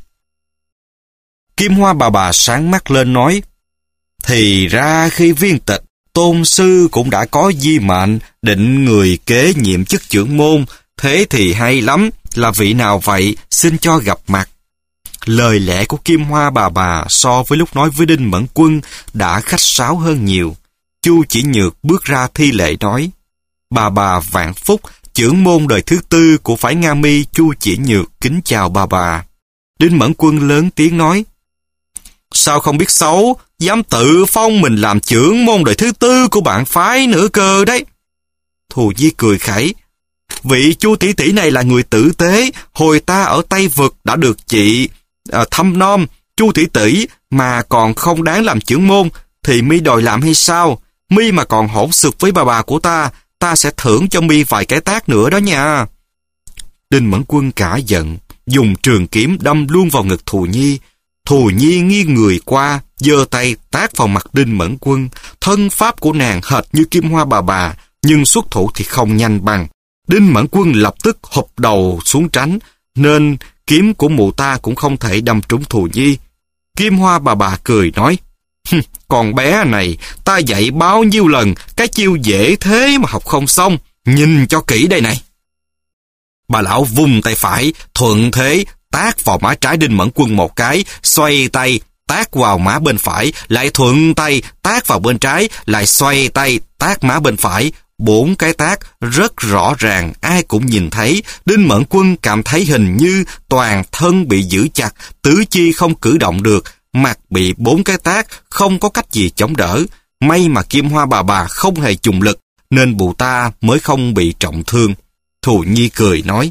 Kim Hoa bà sáng mắt lên nói: "Thì ra khi viên tịch, tôn sư cũng đã có di mệnh định người kế nhiệm chức trưởng môn. Thế thì hay lắm, là vị nào vậy, xin cho gặp mặt." Lời lẽ của Kim Hoa bà so với lúc nói với Đinh Mẫn Quân đã khách sáo hơn nhiều. Chu Chỉ Nhược bước ra thi lễ nói: Bà vạn phúc, trưởng môn đời thứ 4 của phái Nga Mi Chu Chỉ Nhược kính chào bà." Đinh Mẫn Quân lớn tiếng nói: "Sao không biết xấu, dám tự phong mình làm trưởng môn đời thứ 4 của bạn phái nữa cơ đấy." Thù Nhi cười khẩy: "Vị Chu tỷ tỷ này là người tử tế, hồi ta ở Tây Vực đã được chị thăm nom. Chu tỷ tỷ mà còn không đáng làm trưởng môn thì mi đòi làm hay sao? Mi mà còn hỗn xược với bà của ta sẽ thưởng cho mi vài cái tát nữa đó nha." Đinh Mẫn Quân cả giận, dùng trường kiếm đâm luôn vào ngực Thù Nhi. Thù Nhi nghiêng người qua, giơ tay tát vào mặt Đinh Mẫn Quân. Thân pháp của nàng hệt như Kim Hoa bà, nhưng xuất thủ thì không nhanh bằng. Đinh Mẫn Quân lập tức hụp đầu xuống tránh, nên kiếm của mụ ta cũng không thể đâm trúng Thù Nhi. Kim Hoa bà cười nói: "Con bé này, ta dạy bao nhiêu lần, cái chiêu dễ thế mà học không xong, nhìn cho kỹ đây này." Bà lão vung tay phải, thuận thế tát vào má trái Đinh Mẫn Quân một cái, xoay tay tát vào má bên phải, lại thuận tay tát vào bên trái, lại xoay tay tát má bên phải. 4 cái tát rất rõ ràng, ai cũng nhìn thấy. Đinh Mẫn Quân cảm thấy hình như toàn thân bị giữ chặt, tứ chi không cử động được, mặt bị 4 cái tát, không có cách gì chống đỡ. May mà Kim Hoa bà không hề dùng lực, nên bụ ta mới không bị trọng thương. Thù Nhi cười nói: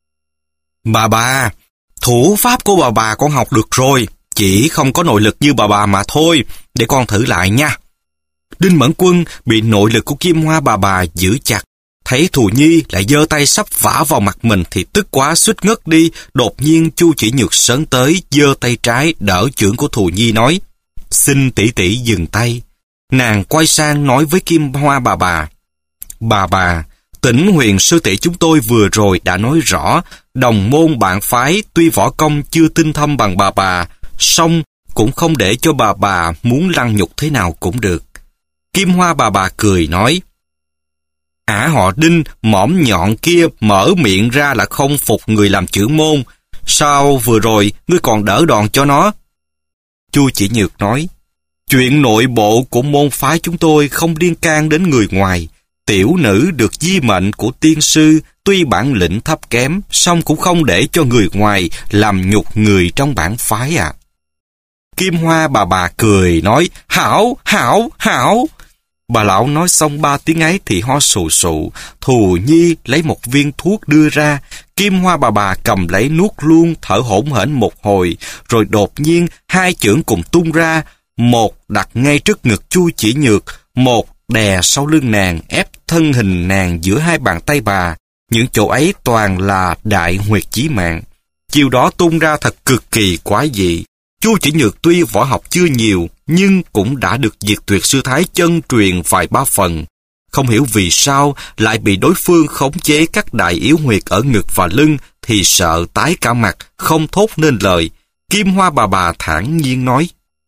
Bà, thủ pháp của bà con học được rồi, chỉ không có nội lực như bà mà thôi, để con thử lại nha." Đinh Mẫn Quân bị nội lực của Kim Hoa bà giữ chặt, thấy Thù Nhi lại giơ tay sắp vả vào mặt mình thì tức quá suýt ngất đi. Đột nhiên Chu Chỉ Nhược sấn tới, giơ tay trái đỡ chưởng của Thù Nhi nói: "Xin tỷ tỷ dừng tay." Nàng quay sang nói với Kim Hoa bà: Bà, Tỉnh Huyền sư tỷ chúng tôi vừa rồi đã nói rõ, đồng môn bạn phái tuy võ công chưa tinh thâm bằng bà, song cũng không để cho bà muốn lăng nhục thế nào cũng được. Kim Hoa bà cười nói, họ Đinh mõm nhọn kia mở miệng ra là không phục người làm trưởng môn, sao vừa rồi ngươi còn đỡ đòn cho nó? Chu Chỉ Nhược nói, chuyện nội bộ của môn phái chúng tôi không liên can đến người ngoài. Tiểu nữ được di mệnh của tiên sư, tuy bản lĩnh thấp kém, song cũng không để cho người ngoài làm nhục người trong bản phái à. Kim Hoa bà cười nói, hảo. Bà lão nói xong 3 tiếng ấy thì ho sù sụ. Thù Nhi lấy một viên thuốc đưa ra. Kim Hoa bà cầm lấy nuốt luôn, thở hổn hển một hồi, rồi đột nhiên 2 chưởng cùng tung ra, một đặt ngay trước ngực Chu Chỉ Nhược, một đè sau lưng nàng, ép thân hình nàng giữa 2 bàn tay bà. Những chỗ ấy toàn là đại huyệt chí mạng. Chiều đó tung ra thật cực kỳ quái dị. Chu Chỉ Nhược tuy võ học chưa nhiều, nhưng cũng đã được Diệt Tuyệt Sư Thái chân truyền vài 3 phần. Không hiểu vì sao lại bị đối phương khống chế các đại yếu huyệt ở ngực và lưng, thì sợ tái cả mặt, không thốt nên lời. Kim Hoa bà thản nhiên nói,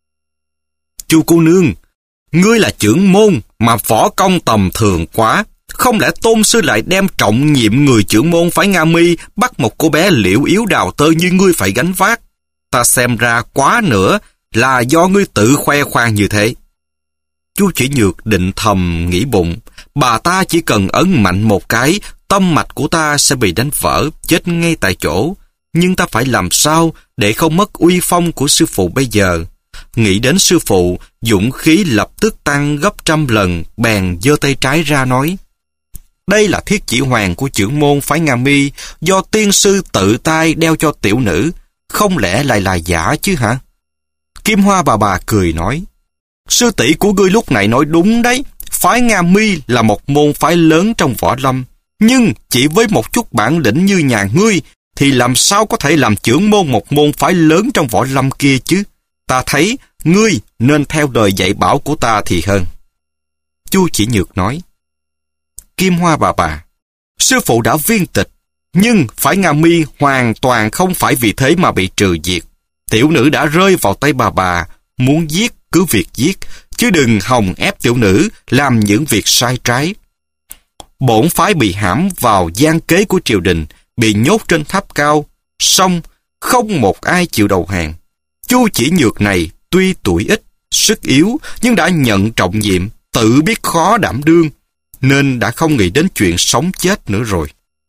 Chu cô nương, ngươi là trưởng môn mà võ công tầm thường quá. Không lẽ tôn sư lại đem trọng nhiệm người trưởng môn phái Nga Mi bắt một cô bé liễu yếu đào tơ như ngươi phải gánh vác? Ta xem ra quá nữa là do ngươi tự khoe khoang như thế. Chu Chỉ Nhược định thầm nghĩ bụng, bà ta chỉ cần ấn mạnh một cái, tâm mạch của ta sẽ bị đánh vỡ, chết ngay tại chỗ. Nhưng ta phải làm sao để không mất uy phong của sư phụ bây giờ? Nghĩ đến sư phụ, dũng khí lập tức tăng gấp 100 lần, bèn giơ tay trái ra nói, đây là thiết chỉ hoàng của trưởng môn phái Nga Mi, do tiên sư tự tay đeo cho tiểu nữ, không lẽ lại là giả chứ hả? Kim Hoa bà cười nói, sư tỷ của ngươi lúc này nói đúng đấy, phái Nga Mi là một môn phái lớn trong võ lâm, nhưng chỉ với một chút bản lĩnh như nhà ngươi, thì làm sao có thể làm trưởng môn một môn phái lớn trong võ lâm kia chứ? Ta thấy ngươi nên theo lời dạy bảo của ta thì hơn. Chu Chỉ Nhược nói, Kim Hoa bà, sư phụ đã viên tịch, nhưng phái Nga Mi hoàn toàn không phải vì thế mà bị trừ diệt. Tiểu nữ đã rơi vào tay bà, muốn giết cứ việc giết, chứ đừng hòng ép tiểu nữ làm những việc sai trái. Bổn phái bị hãm vào gian kế của triều đình, bị nhốt trên tháp cao, song không một ai chịu đầu hàng. Chu Chỉ Nhược này tuy tuổi ít, sức yếu, nhưng đã nhận trọng nhiệm, tự biết khó đảm đương, nên đã không nghĩ đến chuyện sống chết nữa rồi.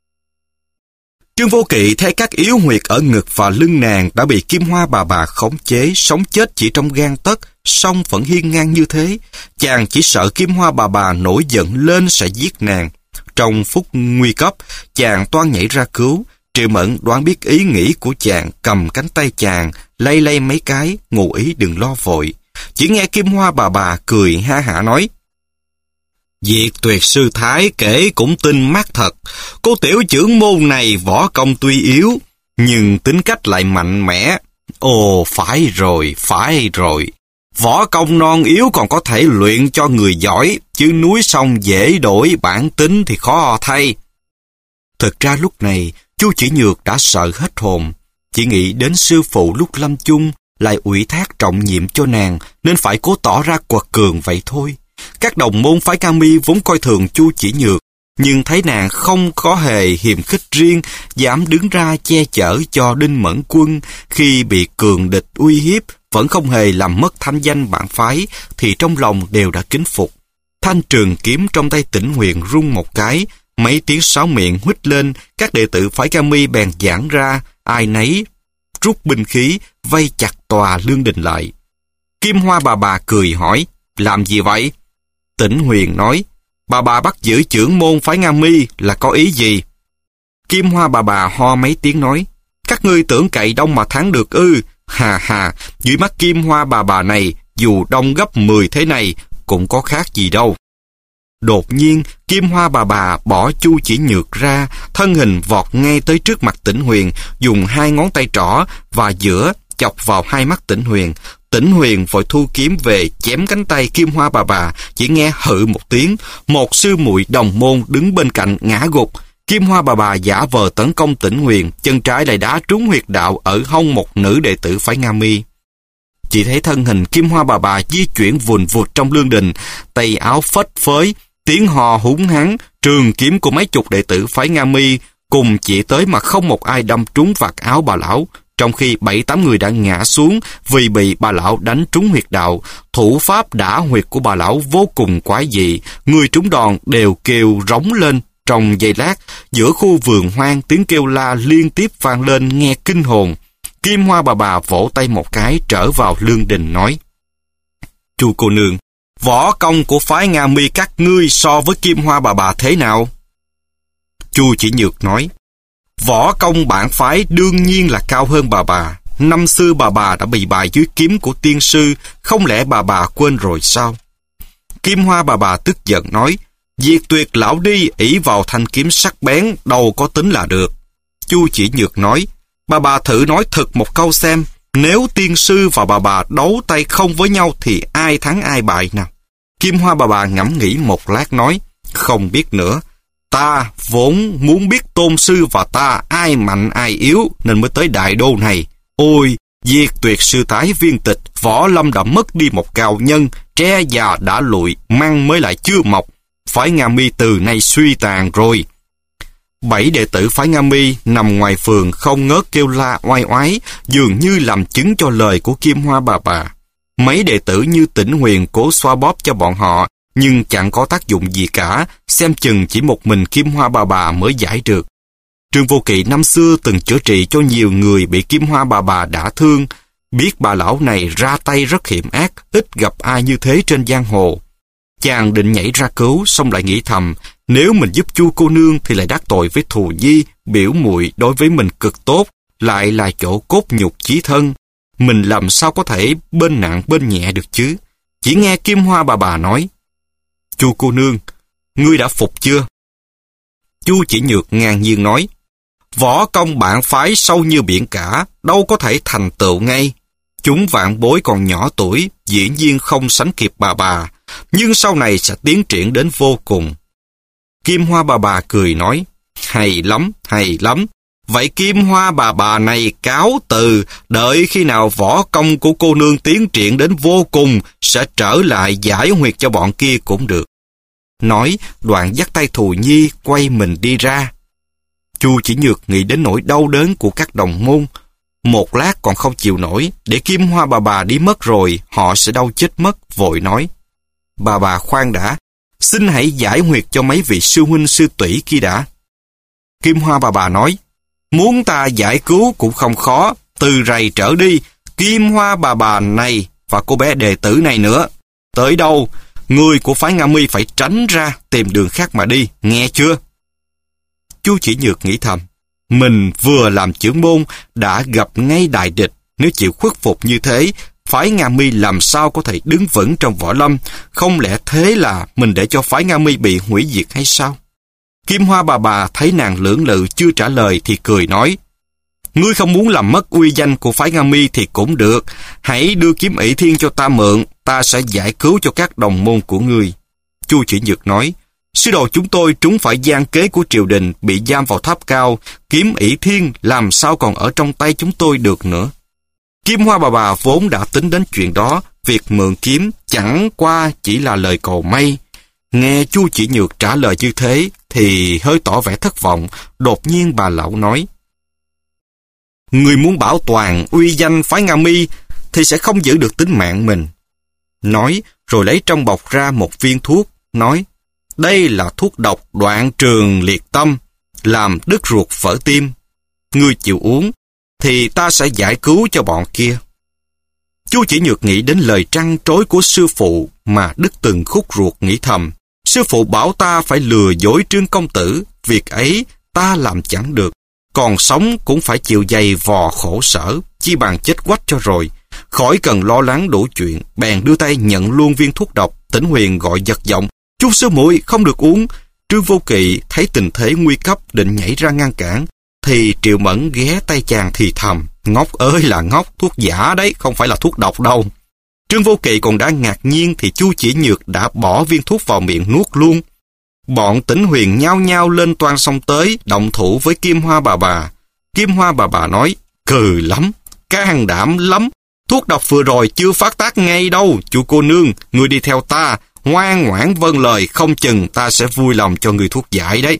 Trương Vô Kỵ thấy các yếu huyệt ở ngực và lưng nàng đã bị Kim Hoa bà khống chế, sống chết chỉ trong gang tấc, song vẫn hiên ngang như thế. Chàng chỉ sợ Kim Hoa bà nổi giận lên sẽ giết nàng. Trong phút nguy cấp, chàng toan nhảy ra cứu. Triệu Mẫn đoán biết ý nghĩ của chàng, cầm cánh tay chàng, lay mấy cái, ngụ ý đừng lo vội. Chỉ nghe Kim Hoa bà cười ha hả nói, Diệt Tuyệt Sư Thái kể cũng tinh mắt thật. Cô tiểu trưởng môn này võ công tuy yếu, nhưng tính cách lại mạnh mẽ. Ồ, phải rồi. Võ công non yếu còn có thể luyện cho người giỏi, chứ núi sông dễ đổi, bản tính thì khó thay. Thực ra lúc này, Chu Chỉ Nhược đã sợ hết hồn. Chỉ nghĩ đến sư phụ lúc lâm chung lại ủy thác trọng nhiệm cho nàng, nên phải cố tỏ ra quật cường vậy thôi. Các đồng môn phái Nga Mi vốn coi thường Chu Chỉ Nhược, nhưng thấy nàng không có hề hiềm khích riêng, dám đứng ra che chở cho Đinh Mẫn Quân khi bị cường địch uy hiếp, vẫn không hề làm mất thanh danh bản phái, thì trong lòng đều đã kính phục. Thanh trường kiếm trong tay Tĩnh Huyền rung một cái, mấy tiếng sáo miệng huýt lên, các đệ tử phái Nga Mi bèn giãn ra, ai nấy rút binh khí, vây chặt tòa lương đình lại. Kim Hoa bà cười hỏi, làm gì vậy? Tĩnh Huyền nói, bà bắt giữ trưởng môn phái Nga Mi là có ý gì? Kim Hoa bà ho mấy tiếng nói, các ngươi tưởng cậy đông mà thắng được ư? Hà, dưới mắt Kim Hoa bà này, dù đông gấp 10 thế này, cũng có khác gì đâu. Đột nhiên, Kim Hoa bà bỏ Chu Chỉ Nhược ra, thân hình vọt ngay tới trước mặt Tĩnh Huyền, dùng 2 ngón tay trỏ và giữa chọc vào 2 mắt Tĩnh Huyền. Tĩnh Huyền vội thu kiếm về chém cánh tay Kim Hoa bà. Chỉ nghe hự một tiếng, một sư muội đồng môn đứng bên cạnh ngã gục. Kim Hoa bà giả vờ tấn công Tĩnh Huyền, chân trái lại đá trúng huyệt đạo ở hông một nữ đệ tử phái Nga Mi. Chỉ thấy thân hình Kim Hoa bà di chuyển vùn vụt trong lương đình, tay áo phất phới, tiếng hò húng hắng, trường kiếm của mấy chục đệ tử phái Nga Mi cùng chỉ tới mà không một ai đâm trúng vạt áo bà lão, trong khi 7-8 người đã ngã xuống vì bị bà lão đánh trúng huyệt đạo. Thủ pháp đả huyệt của bà lão vô cùng quái dị, người trúng đòn đều kêu rống lên. Trong giây lát, giữa khu vườn hoang, tiếng kêu la liên tiếp vang lên nghe kinh hồn. Kim Hoa bà vỗ tay một cái trở vào lương đình nói: Chu cô nương, võ công của phái Nga Mi các ngươi so với Kim Hoa bà thế nào? Chu Chỉ Nhược nói: Võ công bản phái đương nhiên là cao hơn bà. Năm xưa bà đã bị bại dưới kiếm của tiên sư, không lẽ bà quên rồi sao? Kim Hoa bà tức giận nói: Diệt Tuyệt lão đi ỷ vào thanh kiếm sắc bén, đâu có tính là được. Chu Chỉ Nhược nói: Bà thử nói thật một câu xem, nếu tiên sư và bà đấu tay không với nhau thì ai thắng ai bại nào? Kim Hoa bà ngẫm nghĩ một lát nói: Không biết nữa. Ta vốn muốn biết tôn sư và ta ai mạnh ai yếu nên mới tới đại đô này. Ôi, Diệt Tuyệt sư tái viên tịch, võ lâm đã mất đi một cao nhân, tre già đã lụi, măng mới lại chưa mọc. Phái Nga Mi từ nay suy tàn rồi. 7 đệ tử phái Nga Mi nằm ngoài phường không ngớt kêu la oai oái, dường như làm chứng cho lời của Kim Hoa bà. Mấy đệ tử như Tĩnh Huyền cố xoa bóp cho bọn họ, nhưng chẳng có tác dụng gì cả, xem chừng chỉ một mình Kim Hoa bà mới giải được. Trương Vô Kỵ năm xưa từng chữa trị cho nhiều người bị Kim Hoa bà đả thương, biết bà lão này ra tay rất hiểm ác, ít gặp ai như thế trên giang hồ. Chàng định nhảy ra cứu, xong lại nghĩ thầm, nếu mình giúp Chu cô nương thì lại đắc tội với thù nhi, biểu muội đối với mình cực tốt, lại là chỗ cốt nhục chí thân. Mình làm sao có thể bên nặng bên nhẹ được chứ? Chỉ nghe Kim Hoa bà nói: Chu cô nương, ngươi đã phục chưa? Chu Chỉ Nhược ngang nhiên nói: Võ công bản phái sâu như biển cả, đâu có thể thành tựu ngay. Chúng vạn bối còn nhỏ tuổi, dĩ nhiên không sánh kịp bà, nhưng sau này sẽ tiến triển đến vô cùng. Kim Hoa bà cười nói: Hay lắm, hay lắm. Vậy Kim Hoa bà này cáo từ, đợi khi nào võ công của cô nương tiến triển đến vô cùng, sẽ trở lại giải huyệt cho bọn kia cũng được. Nói, đoạn dắt tay Thù Nhi, quay mình đi ra. Chu Chỉ Nhược nghĩ đến nỗi đau đớn của các đồng môn. Một lát còn không chịu nổi, để Kim Hoa bà đi mất rồi, họ sẽ đau chết mất, vội nói: Bà khoan đã, xin hãy giải huyệt cho mấy vị sư huynh sư tỷ kia đã. Kim Hoa bà nói: Muốn ta giải cứu cũng không khó, từ rày trở đi, Kim Hoa bà này và cô bé đệ tử này nữa. Tới đâu, người của phái Nga Mi phải tránh ra, tìm đường khác mà đi, nghe chưa? Chu Chỉ Nhược nghĩ thầm, mình vừa làm trưởng môn đã gặp ngay đại địch, nếu chịu khuất phục như thế, phái Nga Mi làm sao có thể đứng vững trong võ lâm? Không lẽ thế là mình để cho phái Nga Mi bị hủy diệt hay sao? Kim Hoa bà thấy nàng lưỡng lự chưa trả lời thì cười nói: Ngươi không muốn làm mất uy danh của phái Nga Mi thì cũng được, hãy đưa kiếm ỷ thiên cho ta mượn, ta sẽ giải cứu cho các đồng môn của ngươi. Chu Chỉ Nhược nói: Sư đồ chúng tôi trúng phải gian kế của triều đình, bị giam vào tháp cao, kiếm ỷ thiên làm sao còn ở trong tay chúng tôi được nữa. Kim Hoa bà vốn đã tính đến chuyện đó, việc mượn kiếm chẳng qua chỉ là lời cầu may. Nghe Chu Chỉ Nhược trả lời như thế thì hơi tỏ vẻ thất vọng. Đột nhiên bà lão nói: Người muốn bảo toàn uy danh phái Nga Mi thì sẽ không giữ được tính mạng mình. Nói rồi lấy trong bọc ra một viên thuốc, nói: Đây là thuốc độc đoạn trường liệt tâm, làm đứt ruột vỡ tim. Ngươi chịu uống thì ta sẽ giải cứu cho bọn kia. Chu Chỉ Nhược nghĩ đến lời trăn trối của sư phụ mà đứt từng khúc ruột, nghĩ thầm: Sư phụ bảo ta phải lừa dối Trương công tử, việc ấy ta làm chẳng được, còn sống cũng phải chịu dày vò khổ sở, chi bằng chết quách cho rồi. Khỏi cần lo lắng đủ chuyện, bèn đưa tay nhận luôn viên thuốc độc. Tĩnh Huyền gọi giật giọng: Chu sư muội không được uống. Trương Vô Kỵ thấy tình thế nguy cấp định nhảy ra ngăn cản, thì Triệu Mẫn ghé tay chàng thì thầm: Ngốc ơi là ngốc, thuốc giả đấy, không phải là thuốc độc đâu. Trương Vô Kỵ còn đang ngạc nhiên thì Chu Chỉ Nhược đã bỏ viên thuốc vào miệng nuốt luôn. Bọn Tĩnh Huyền nhao nhao lên toan xông tới, động thủ với Kim Hoa bà bà. Kim Hoa bà bà nói, cừ lắm, can đảm lắm. Thuốc độc vừa rồi chưa phát tác ngay đâu, chú cô nương, ngươi đi theo ta, ngoan ngoãn vâng lời, không chừng ta sẽ vui lòng cho ngươi thuốc giải đấy.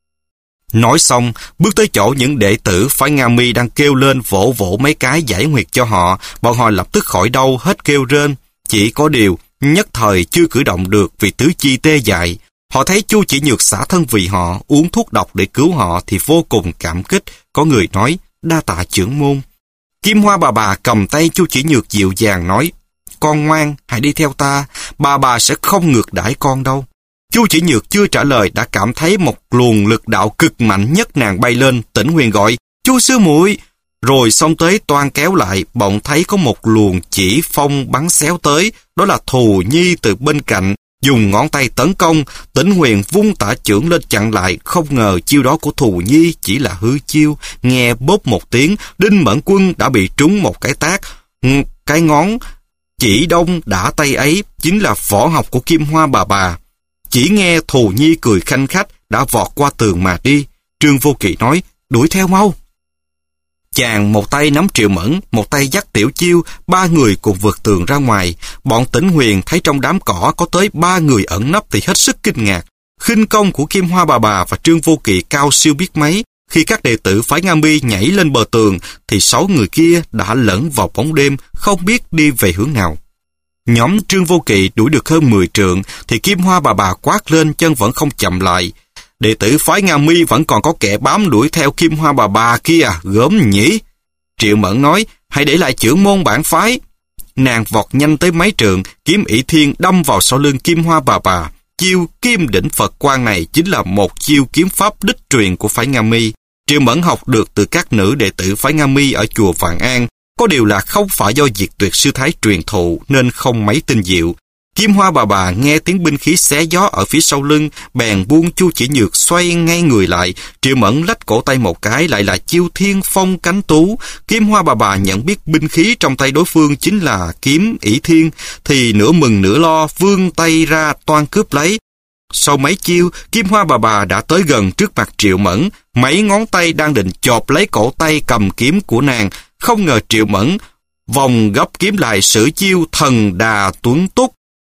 Nói xong, bước tới chỗ những đệ tử phái Nga Mi đang kêu lên vỗ vỗ mấy cái giải huyệt cho họ, bọn họ lập tức khỏi đau hết kêu rên. Chỉ có điều, nhất thời chưa cử động được vì tứ chi tê dại. Họ thấy Chu Chỉ Nhược xả thân vì họ, uống thuốc độc để cứu họ thì vô cùng cảm kích. Có người nói, đa tạ trưởng môn. Kim Hoa bà bà cầm tay Chu Chỉ Nhược dịu dàng nói, con ngoan, hãy đi theo ta, bà sẽ không ngược đãi con đâu. Chu Chỉ Nhược chưa trả lời đã cảm thấy một luồng lực đạo cực mạnh nhấc nàng bay lên. Tĩnh Huyền gọi, Chu sư muội, rồi xông tới toan kéo lại. Bỗng thấy có một luồng chỉ phong bắn xéo tới, đó là Thù Nhi từ bên cạnh dùng ngón tay tấn công. Tĩnh Huyền vung tả chưởng lên chặn lại, không ngờ chiêu đó của Thù Nhi chỉ là hư chiêu. Nghe bốp một tiếng, Đinh Mẫn Quân đã bị trúng một cái tát. Cái ngón chỉ đông đã tay ấy chính là võ học của Kim Hoa bà bà. Chỉ nghe Thù Nhi cười khanh khách đã vọt qua tường mà đi. Trương Vô Kỵ nói, đuổi theo mau. Chàng một tay nắm Triệu Mẫn, một tay dắt Tiểu Chiêu, ba người cùng vượt tường ra ngoài. Bọn Tĩnh Huyền thấy trong đám cỏ có tới 3 người ẩn nấp thì hết sức kinh ngạc. Khinh công của Kim Hoa bà bà và Trương Vô Kỵ cao siêu biết mấy. Khi các đệ tử phái Nga Mi nhảy lên bờ tường thì 6 người kia đã lẫn vào bóng đêm, không biết đi về hướng nào. Nhóm Trương Vô Kỵ đuổi được hơn 10 trượng thì Kim Hoa bà bà quát lên, chân vẫn không chậm lại. Đệ tử phái Nga Mi vẫn còn có kẻ bám đuổi theo Kim Hoa bà bà kia, gớm nhỉ. Triệu Mẫn nói, hãy để lại trưởng môn bản phái. Nàng vọt nhanh tới mấy trượng, kiếm ỷ thiên đâm vào sau lưng Kim Hoa bà bà. Chiêu Kim Đỉnh Phật Quang này chính là một chiêu kiếm pháp đích truyền của phái Nga Mi. Triệu Mẫn học được từ các nữ đệ tử phái Nga Mi ở chùa Vạn An. Có điều là không phải do Diệt Tuyệt Sư Thái truyền thụ nên không mấy tinh diệu. Kim Hoa bà bà nghe tiếng binh khí xé gió ở phía sau lưng, bèn buông Chu Chỉ Nhược xoay ngay người lại. Triệu Mẫn lách cổ tay một cái, lại là chiêu Thiên Phong Cánh Tú. Kim Hoa bà bà nhận biết binh khí trong tay đối phương chính là kiếm ỷ thiên, thì nửa mừng nửa lo vươn tay ra toan cướp lấy. Sau mấy chiêu, Kim Hoa bà bà đã tới gần trước mặt Triệu Mẫn, mấy ngón tay đang định chộp lấy cổ tay cầm kiếm của nàng. Không ngờ Triệu Mẫn vòng gấp kiếm lại sử chiêu Thần Đà Tuấn Túc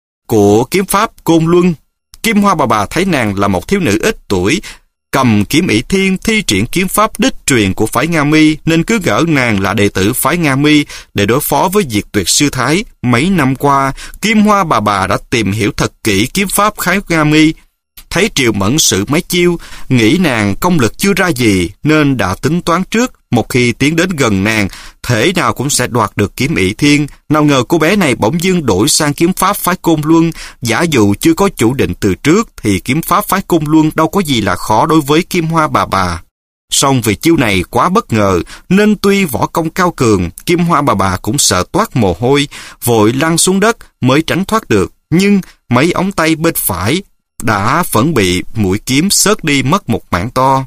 của kiếm pháp Côn Luân. Kim Hoa bà bà thấy nàng là một thiếu nữ ít tuổi, cầm kiếm ỷ thiên thi triển kiếm pháp đích truyền của phái Nga Mi, nên cứ ngỡ nàng là đệ tử phái Nga Mi để đối phó với Diệt Tuyệt Sư Thái. Mấy năm qua, Kim Hoa bà bà đã tìm hiểu thật kỹ kiếm pháp phái Nga Mi. Thấy Triệu Mẫn sử mấy chiêu, nghĩ nàng công lực chưa ra gì nên đã tính toán trước, một khi tiến đến gần nàng, thể nào cũng sẽ đoạt được kiếm ỷ thiên. Nào ngờ cô bé này bỗng dưng đổi sang kiếm pháp phái Côn Luân. Giả dụ chưa có chủ định từ trước thì kiếm pháp phái Côn Luân đâu có gì là khó đối với Kim Hoa bà bà. Song vì chiêu này quá bất ngờ nên tuy võ công cao cường, Kim Hoa bà bà cũng sợ toát mồ hôi, vội lăn xuống đất mới tránh thoát được. Nhưng mấy ống tay bên phải đã vẫn bị mũi kiếm xớt đi mất một mảng to.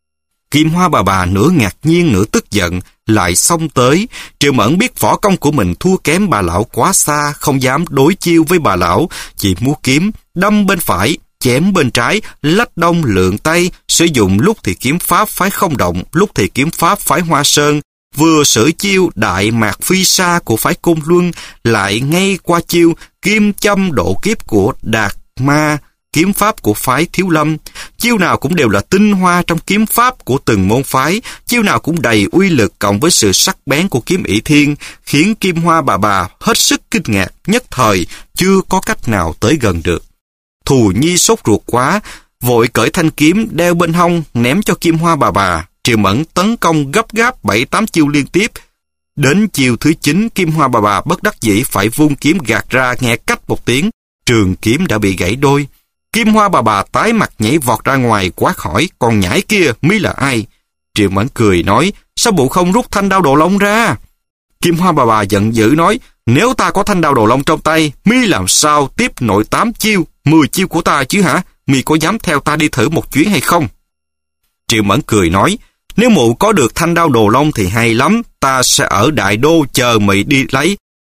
Kim Hoa bà bà nửa ngạc nhiên nửa tức giận lại xông tới. Triệu Mẫn biết võ công của mình thua kém bà lão quá xa, không dám đối chiêu với bà lão, chỉ múa kiếm đâm bên phải, chém bên trái, lách đông lượng tay, sử dụng lúc thì kiếm pháp phái Không Động, lúc thì kiếm pháp phái Hoa Sơn. Vừa sử chiêu Đại Mạc Phi Sa của phái Côn Luân, lại ngay qua chiêu Kim Châm Độ Kiếp của Đạt Ma, kiếm pháp của phái Thiếu Lâm. Chiêu nào cũng đều là tinh hoa trong kiếm pháp của từng môn phái, chiêu nào cũng đầy uy lực cộng với sự sắc bén của kiếm ỷ thiên, khiến Kim Hoa bà bà hết sức kinh ngạc, nhất thời chưa có cách nào tới gần được. Thù Nhi sốt ruột quá, vội cởi thanh kiếm đeo bên hông ném cho Kim Hoa bà bà. Triệu Mẫn tấn công gấp gáp 7-8 chiêu liên tiếp. Đến chiêu thứ 9, Kim Hoa bà bà bất đắc dĩ phải vung kiếm gạt ra, nghe cách một tiếng, trường kiếm đã bị gãy đôi. Kim Hoa bà bà tái mặt nhảy vọt ra ngoài quát hỏi, còn nhãi kia mi là ai? Triệu Mẫn cười nói, sao bộ không rút thanh đao đồ long ra? Kim Hoa bà bà giận dữ nói, nếu ta có thanh đao đồ long trong tay, mi làm sao tiếp nổi 8 chiêu, 10 chiêu của ta chứ hả? Mi có dám theo ta đi thử một chuyến hay không? Triệu Mẫn cười nói, nếu mụ có được thanh đao đồ long thì hay lắm, ta sẽ ở Đại Đô chờ mị đi lấy.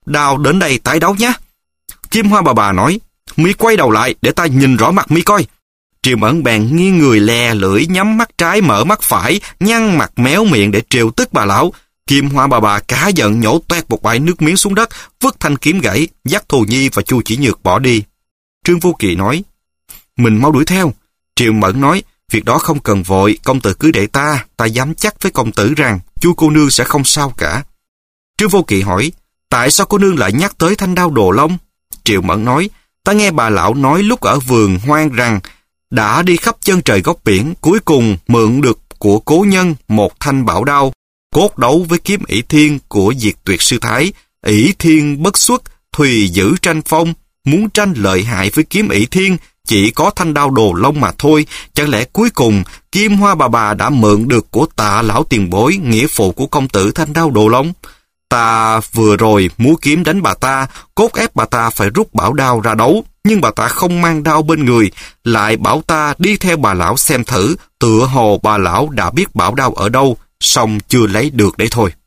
đao đến đây tái đấu nhé. Kim Hoa bà nói, mi quay đầu lại để ta nhìn rõ mặt mi coi. Triệu Mẫn bèn nghiêng người lè lưỡi, nhắm mắt trái mở mắt phải, nhăn mặt méo miệng để trêu tức bà lão. Kim Hoa bà cả giận nhổ toét một bãi nước miếng xuống đất, vứt thanh kiếm gãy, dắt Thù Nhi và Chu Chỉ Nhược bỏ đi. Trương Vô Kỵ nói, mình mau đuổi theo. Triệu Mẫn nói, việc đó không cần vội, công tử cứ để ta dám chắc với công tử rằng Chu cô nương sẽ không sao cả. Trương Vô Kỵ hỏi, tại sao cô nương lại nhắc tới thanh đao Đồ Long? Triệu Mẫn nói, ta nghe bà lão nói lúc ở vườn hoang rằng đã đi khắp chân trời góc biển, cuối cùng mượn được của cố nhân một thanh bảo đao, cốt đấu với kiếm ỷ thiên của Diệt Tuyệt sư thái. Ỷ thiên bất xuất, thùy giữ tranh phong, muốn tranh lợi hại với kiếm ỷ thiên chỉ có thanh đao Đồ Long mà thôi. Chẳng lẽ cuối cùng Kim Hoa bà đã mượn được của Tạ lão tiền bối, nghĩa phụ của công tử, thanh đao Đồ Long? Ta vừa rồi múa kiếm đánh bà ta, cốt ép bà ta phải rút bảo đao ra đấu, nhưng bà ta không mang đao bên người, lại bảo ta đi theo bà lão xem thử, tựa hồ bà lão đã biết bảo đao ở đâu, song chưa lấy được đấy thôi.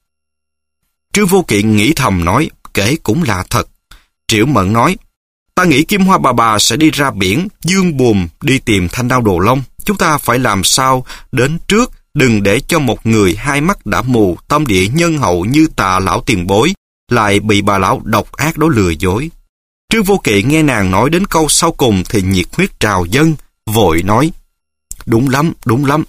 Trương Vô Kỵ nghĩ thầm nói, kể cũng là thật. Triệu Mẫn nói, ta nghĩ Kim Hoa bà sẽ đi ra biển, dương buồm đi tìm thanh đao Đồ Long. Chúng ta phải làm sao đến trước, đừng để cho một người hai mắt đã mù, tâm địa nhân hậu như Tạ lão tiền bối lại bị bà lão độc ác đó lừa dối. Trương Vô Kỵ nghe nàng nói đến câu sau cùng thì nhiệt huyết trào dâng, vội nói, đúng lắm, đúng lắm.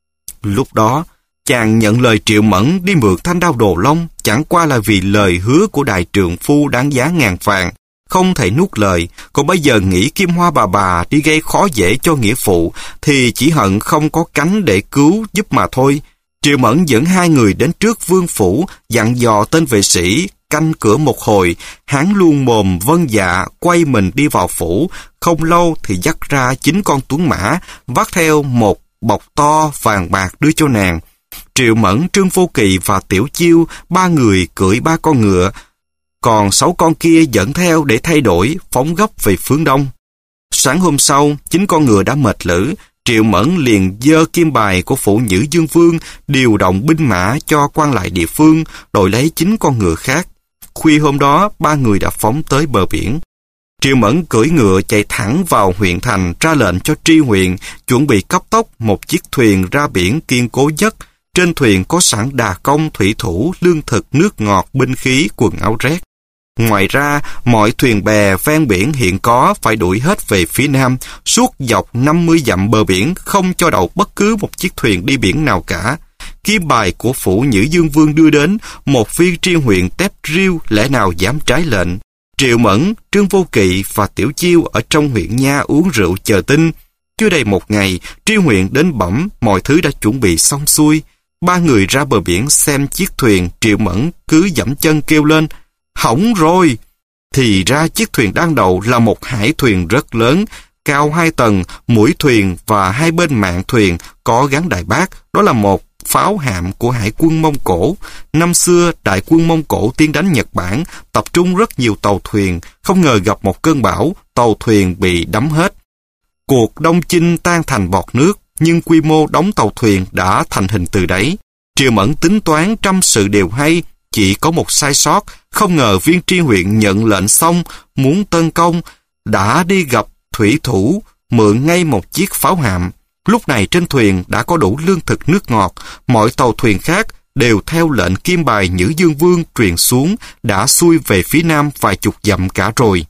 Lúc đó, chàng nhận lời Triệu Mẫn đi mượn thanh đao Đồ Long chẳng qua là vì lời hứa của đại trượng phu đáng giá ngàn vàng, không thể nuốt lời. Còn bây giờ nghĩ Kim Hoa bà đi gây khó dễ cho nghĩa phụ thì chỉ hận không có cánh để cứu giúp mà thôi. Triệu Mẫn dẫn hai người đến trước vương phủ, dặn dò tên vệ sĩ canh cửa một hồi. Hắn luôn mồm vâng dạ, quay mình đi vào phủ. Không lâu thì dắt ra 9 con tuấn mã, vác theo một bọc to vàng bạc đưa cho nàng. Triệu Mẫn, Trương Vô Kỵ và Tiểu Chiêu, 3 người cưỡi 3 con ngựa, còn 6 con kia dẫn theo để thay đổi, phóng gấp về phương đông. Sáng hôm sau, 9 con ngựa đã mệt lử, Triệu Mẫn liền giơ kim bài của phủ Nhữ Dương Vương, điều động binh mã cho quan lại địa phương, đổi lấy 9 con ngựa khác. Khuya hôm đó, 3 người đã phóng tới bờ biển. Triệu Mẫn cưỡi ngựa chạy thẳng vào huyện thành, ra lệnh cho tri huyện chuẩn bị cấp tốc một chiếc thuyền ra biển kiên cố nhất. Trên thuyền có sẵn đà công, thủy thủ, lương thực, nước ngọt, binh khí, quần áo rét. Ngoài ra, mọi thuyền bè ven biển hiện có phải đuổi hết về phía nam, suốt dọc 50 dặm bờ biển, không cho đậu bất cứ một chiếc thuyền đi biển nào cả. Kim bài của phủ Nhữ Dương Vương đưa đến, một viên tri huyện tép riêu lẽ nào dám trái lệnh. Triệu Mẫn, Trương Vô Kỵ và Tiểu Chiêu ở trong huyện nha uống rượu chờ tin. Chưa đầy một ngày, tri huyện đến bẩm, mọi thứ đã chuẩn bị xong xuôi. 3 người ra bờ biển xem chiếc thuyền, Triệu Mẫn cứ giẫm chân kêu lên, hỏng rồi! Thì ra chiếc thuyền đang đậu là một hải thuyền rất lớn, cao 2 tầng, mũi thuyền và hai bên mạn thuyền có gắn đại bác, đó là một pháo hạm của hải quân Mông Cổ. Năm xưa, đại quân Mông Cổ tiến đánh Nhật Bản, tập trung rất nhiều tàu thuyền, không ngờ gặp một cơn bão, tàu thuyền bị đắm hết. Cuộc đông chinh tan thành bọt nước, nhưng quy mô đóng tàu thuyền đã thành hình từ đấy. Triệu Mẫn tính toán trăm sự đều hay, chỉ có một sai sót, không ngờ viên tri huyện nhận lệnh xong, muốn tấn công, đã đi gặp thủy thủ, mượn ngay một chiếc pháo hạm. Lúc này trên thuyền đã có đủ lương thực nước ngọt, mọi tàu thuyền khác đều theo lệnh kim bài Nhữ Dương Vương truyền xuống, đã xuôi về phía nam vài chục dặm cả rồi.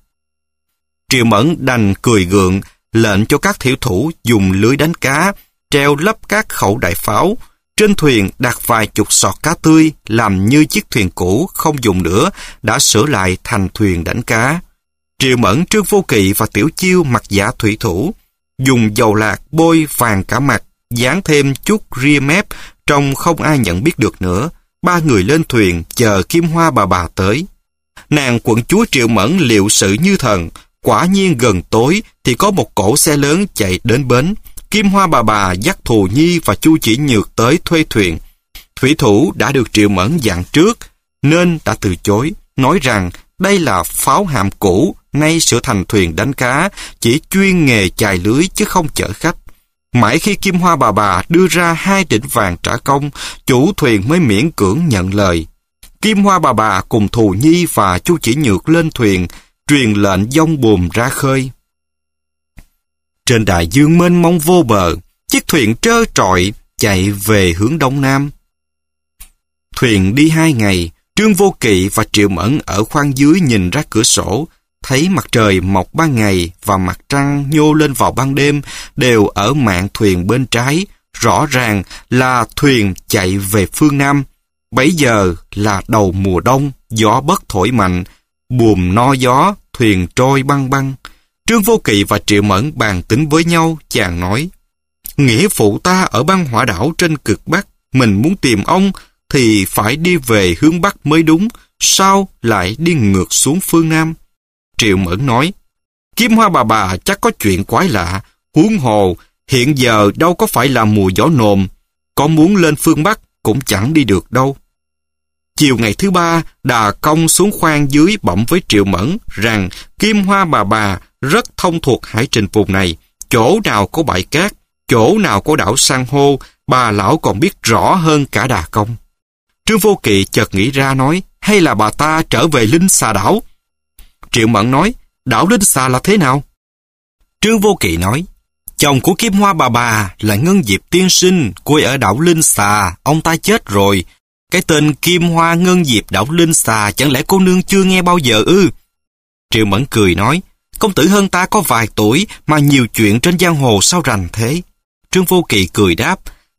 Triệu Mẫn đành cười gượng, lệnh cho các thủy thủ dùng lưới đánh cá, treo lấp các khẩu đại pháo. Trên thuyền đặt vài chục sọt cá tươi, làm như chiếc thuyền cũ không dùng nữa, đã sửa lại thành thuyền đánh cá. Triệu Mẫn, Trương Vô Kỵ và Tiểu Chiêu mặc giả thủy thủ, dùng dầu lạc bôi vàng cả mặt, dán thêm chút ria mép, trông không ai nhận biết được nữa. 3 người lên thuyền chờ Kim Hoa bà tới. Nàng quận chúa Triệu Mẫn liệu sự như thần. Quả nhiên gần tối thì có một cỗ xe lớn chạy đến bến. Kim Hoa bà dắt Thù Nhi và Chu Chỉ Nhược tới thuê thuyền. Thủy thủ đã được Triệu Mẫn dặn trước nên đã từ chối, nói rằng đây là pháo hạm cũ, nay sửa thành thuyền đánh cá, chỉ chuyên nghề chài lưới chứ không chở khách. Mãi khi Kim Hoa bà đưa ra 2 trịnh vàng trả công, chủ thuyền mới miễn cưỡng nhận lời. Kim Hoa bà cùng Thù Nhi và Chu Chỉ Nhược lên thuyền, truyền lệnh dông buồm ra khơi. Trên đại dương mênh mông vô bờ, chiếc thuyền trơ trọi chạy về hướng đông nam. Thuyền đi 2 ngày, Trương Vô Kỵ và Triệu Mẫn ở khoang dưới nhìn ra cửa sổ, thấy mặt trời mọc ban ngày và mặt trăng nhô lên vào ban đêm đều ở mạn thuyền bên trái, rõ ràng là thuyền chạy về phương Nam. Bấy giờ là đầu mùa đông, gió bất thổi mạnh, buồm no gió, thuyền trôi băng băng. Trương Vô Kỵ và Triệu Mẫn bàn tính với nhau, chàng nói: nghĩa phụ ta ở băng hỏa đảo trên cực Bắc, mình muốn tìm ông thì phải đi về hướng Bắc mới đúng, sao lại đi ngược xuống phương Nam? Triệu Mẫn nói: Kim Hoa bà chắc có chuyện quái lạ, huống hồ hiện giờ đâu có phải là mùa gió nồm, có muốn lên phương Bắc cũng chẳng đi được đâu. Chiều ngày thứ 3, Đà Công xuống khoang dưới bẩm với Triệu Mẫn rằng Kim Hoa bà rất thông thuộc hải trình vùng này, chỗ nào có bãi cát, chỗ nào có đảo san hô, bà lão còn biết rõ hơn cả Đà Công. Trương Vô Kỵ chợt nghĩ ra nói: hay là bà ta trở về Linh Xà đảo? Triệu Mẫn nói: đảo Linh Xà là thế nào? Trương Vô Kỵ nói: chồng của Kim Hoa bà là Ngân Diệp tiên sinh, quê ở đảo Linh Xà, ông ta chết rồi. Cái tên Kim Hoa Ngân Diệp đảo Linh Xà chẳng lẽ cô nương chưa nghe bao giờ ư? Triệu Mẫn cười nói: công tử hơn ta có vài tuổi mà nhiều chuyện trên giang hồ sao rành thế? Trương Vô Kỵ cười đáp: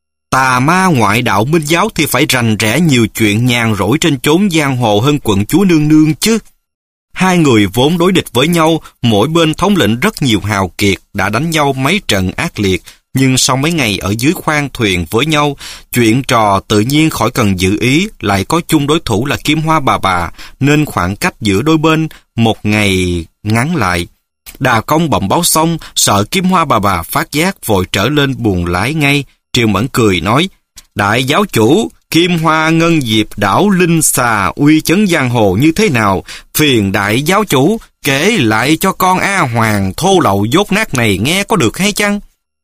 tà ma ngoại đạo Minh giáo thì phải rành rẽ nhiều chuyện nhàn rỗi trên chốn giang hồ hơn quận chúa nương nương chứ. Hai người vốn đối địch với nhau, mỗi bên thống lĩnh rất nhiều hào kiệt, đã đánh nhau mấy trận ác liệt, nhưng sau mấy ngày ở dưới khoang thuyền với nhau, chuyện trò tự nhiên khỏi cần giữ ý, lại có chung đối thủ là Kim Hoa bà, nên khoảng cách giữa đôi bên một ngày ngắn lại. Đà Công bẩm báo xong, sợ Kim Hoa bà phát giác, vội trở lên buồng lái ngay. Triệu Mẫn cười nói: đại giáo chủ, Kim Hoa Ngân Diệp đảo Linh Xà uy chấn giang hồ như thế nào, phiền đại giáo chủ kể lại cho con A Hoàng thô lậu dốt nát này nghe có được hay chăng?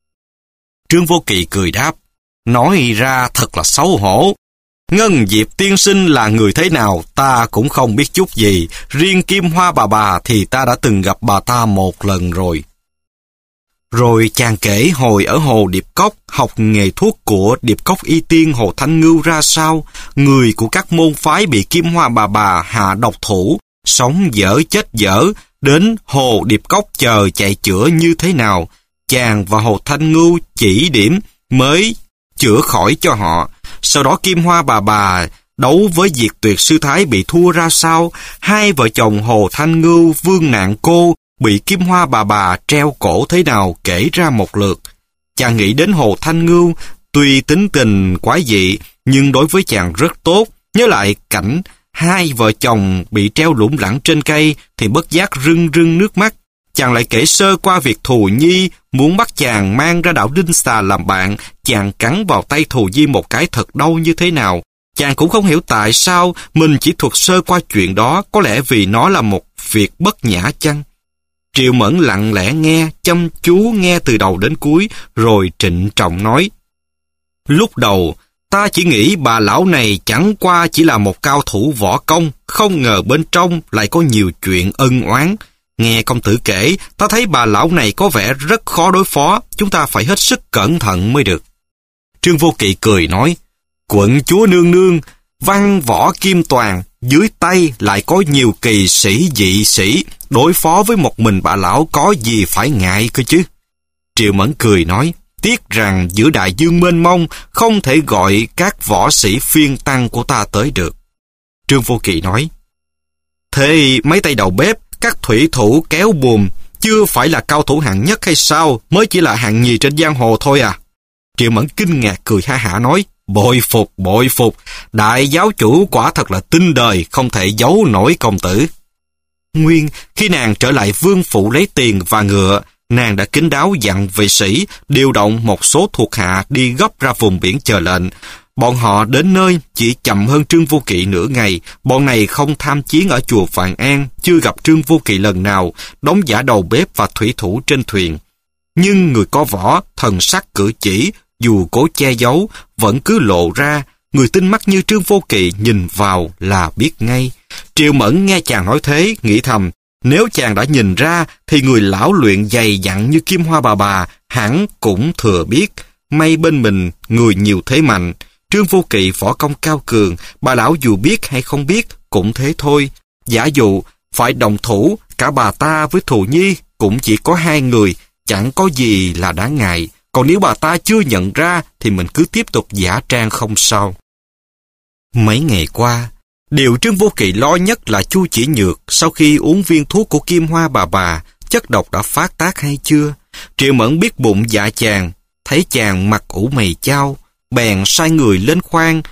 Trương Vô Kỵ cười đáp: nói ra thật là xấu hổ. Ngân Diệp tiên sinh là người thế nào ta cũng không biết chút gì, riêng Kim Hoa bà thì ta đã từng gặp bà ta một lần rồi. Rồi chàng kể hồi ở hồ Điệp Cốc học nghề thuốc của Điệp Cốc y tiên Hồ Thanh Ngưu ra sao, người của các môn phái bị Kim Hoa bà hạ độc thủ, sống dở chết dở, đến hồ Điệp Cốc chờ chạy chữa như thế nào. Chàng và Hồ Thanh Ngưu chỉ điểm mới chữa khỏi cho họ. Sau đó Kim Hoa bà đấu với Diệt Tuyệt sư thái bị thua ra sao, hai vợ chồng Hồ Thanh Ngưu, Vương Nạn Cô bị Kim Hoa bà treo cổ thế nào kể ra một lượt. Chàng nghĩ đến Hồ Thanh Ngưu, tuy tính tình quái dị, nhưng đối với chàng rất tốt. Nhớ lại cảnh hai vợ chồng bị treo lủng lẳng trên cây thì bất giác rưng rưng nước mắt. Chàng lại kể sơ qua việc Thù Nhi muốn bắt chàng mang ra đảo Linh Xà làm bạn, chàng cắn vào tay Thù Nhi một cái thật đau như thế nào. Chàng cũng không hiểu tại sao mình chỉ thuật sơ qua chuyện đó, có lẽ vì nó là một việc bất nhã chăng? Triệu Mẫn lặng lẽ nghe, chăm chú nghe từ đầu đến cuối, rồi trịnh trọng nói: lúc đầu ta chỉ nghĩ bà lão này chẳng qua chỉ là một cao thủ võ công, không ngờ bên trong lại có nhiều chuyện ân oán. Nghe công tử kể, ta thấy bà lão này có vẻ rất khó đối phó, chúng ta phải hết sức cẩn thận mới được. Trương Vô Kỵ cười nói: quận chúa nương nương, văn võ kim toàn, dưới tay lại có nhiều kỳ sĩ dị sĩ, đối phó với một mình bà lão có gì phải ngại cơ chứ. Triệu Mẫn cười nói: tiếc rằng giữa đại dương mênh mông không thể gọi các võ sĩ phiên tăng của ta tới được. Trương Vô Kỵ nói: thế mấy tay đầu bếp, các thủy thủ kéo buồm chưa phải là cao thủ hạng nhất hay sao, mới chỉ là hạng nhì trên giang hồ thôi à? Triệu Mẫn kinh ngạc cười ha hả nói: bội phục, đại giáo chủ quả thật là tinh đời, không thể giấu nổi công tử. Nguyên khi nàng trở lại vương phủ lấy tiền và ngựa, nàng đã kín đáo dặn vệ sĩ điều động một số thuộc hạ đi gấp ra vùng biển chờ lệnh. Bọn họ đến nơi chỉ chậm hơn Trương Vô Kỵ nửa ngày. Bọn này không tham chiến ở chùa Vạn An, chưa gặp Trương Vô Kỵ lần nào, đóng giả đầu bếp và thủy thủ trên thuyền. Nhưng người có võ, thần sắc cử chỉ, dù cố che giấu, vẫn cứ lộ ra. Người tinh mắt như Trương Vô Kỵ nhìn vào là biết ngay. Triệu Mẫn nghe chàng nói thế, nghĩ thầm, nếu chàng đã nhìn ra thì người lão luyện dày dặn như Kim Hoa bà hẳn cũng thừa biết. May bên mình người nhiều thế mạnh. Trương Vô Kỵ võ công cao cường, bà lão dù biết hay không biết cũng thế thôi. Giả dụ phải đồng thủ, cả bà ta với Thù Nhi cũng chỉ có 2 người, chẳng có gì là đáng ngại. Còn nếu bà ta chưa nhận ra thì mình cứ tiếp tục giả trang không sao. Mấy ngày qua, điều Trương Vô Kỵ lo nhất là Chu Chỉ Nhược sau khi uống viên thuốc của Kim Hoa bà, chất độc đã phát tác hay chưa. Triệu Mẫn biết bụng dạ chàng, thấy chàng mặt ủ mày chao, bèn sai người lên khoang,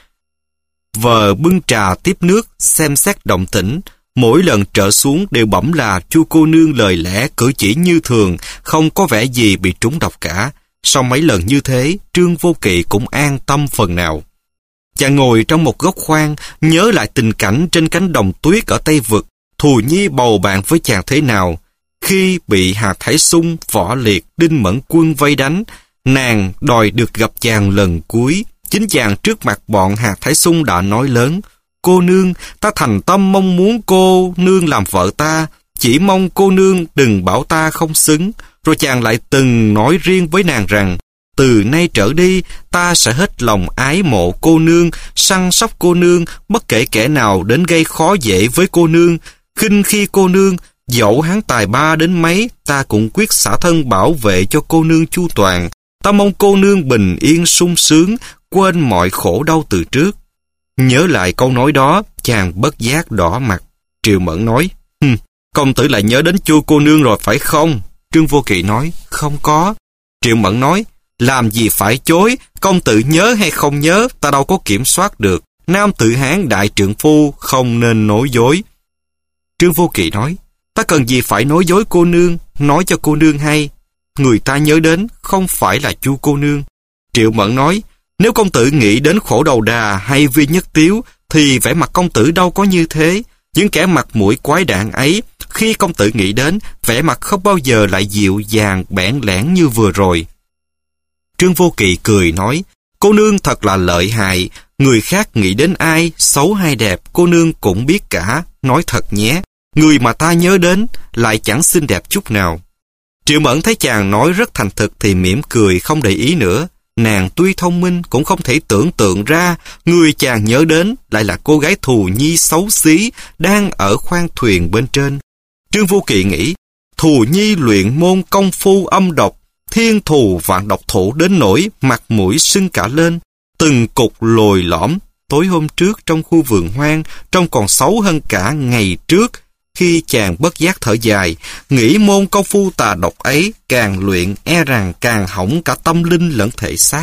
vờ bưng trà tiếp nước, xem xét động tĩnh. Mỗi lần trở xuống đều bẩm là Chu cô nương lời lẽ cử chỉ như thường, không có vẻ gì bị trúng độc cả. Sau mấy lần như thế, Trương Vô Kỵ cũng an tâm phần nào. Chàng ngồi trong một góc khoang, nhớ lại tình cảnh trên cánh đồng tuyết ở Tây Vực. Thù Nhi bầu bạn với chàng thế nào. Khi bị Hà Thái Sung, Võ Liệt, Đinh Mẫn Quân vây đánh, nàng đòi được gặp chàng lần cuối. Chính chàng trước mặt bọn Hà Thái Sung đã nói lớn, cô nương, ta thành tâm mong muốn cô nương làm vợ ta, chỉ mong cô nương đừng bảo ta không xứng. Rồi chàng lại từng nói riêng với nàng rằng, từ nay trở đi, ta sẽ hết lòng ái mộ cô nương, săn sóc cô nương, bất kể kẻ nào đến gây khó dễ với cô nương, khinh khi cô nương, dẫu hắn tài ba đến mấy, ta cũng quyết xả thân bảo vệ cho cô nương chu toàn. Ta mong cô nương bình yên sung sướng, quên mọi khổ đau từ trước. Nhớ lại câu nói đó, chàng bất giác đỏ mặt. Triệu Mẫn nói, công tử lại nhớ đến Chu cô nương rồi phải không? Trương Vô Kỵ nói, không có. Triệu Mẫn nói, làm gì phải chối, công tử nhớ hay không nhớ, ta đâu có kiểm soát được. Nam tử Hán đại trượng phu, không nên nói dối. Trương Vô Kỵ nói, ta cần gì phải nói dối cô nương, nói cho cô nương hay. Người ta nhớ đến không phải là Chu cô nương. Triệu Mẫn nói, nếu công tử nghĩ đến Khổ Đầu Đà hay Vi Nhất Tiếu, thì vẻ mặt công tử đâu có như thế. Những kẻ mặt mũi quái đản ấy, khi công tử nghĩ đến, vẻ mặt không bao giờ lại dịu dàng bẽn lẽn như vừa rồi. Trương Vô Kỵ cười nói, cô nương thật là lợi hại, người khác nghĩ đến ai, xấu hay đẹp, cô nương cũng biết cả, nói thật nhé. Người mà ta nhớ đến lại chẳng xinh đẹp chút nào. Triệu Mẫn thấy chàng nói rất thành thực thì mỉm cười không để ý nữa. Nàng tuy thông minh cũng không thể tưởng tượng ra người chàng nhớ đến lại là cô gái Thù Nhi xấu xí đang ở khoang thuyền bên trên. Trương Vô Kỵ nghĩ, Thù Nhi luyện môn công phu âm độc, thiên thù vạn độc thủ đến nỗi mặt mũi sưng cả lên, từng cục lồi lõm. Tối hôm trước trong khu vườn hoang trông còn xấu hơn cả ngày trước. Khi chàng bất giác thở dài, nghĩ môn công phu tà độc ấy càng luyện e rằng càng hỏng cả tâm linh lẫn thể xác.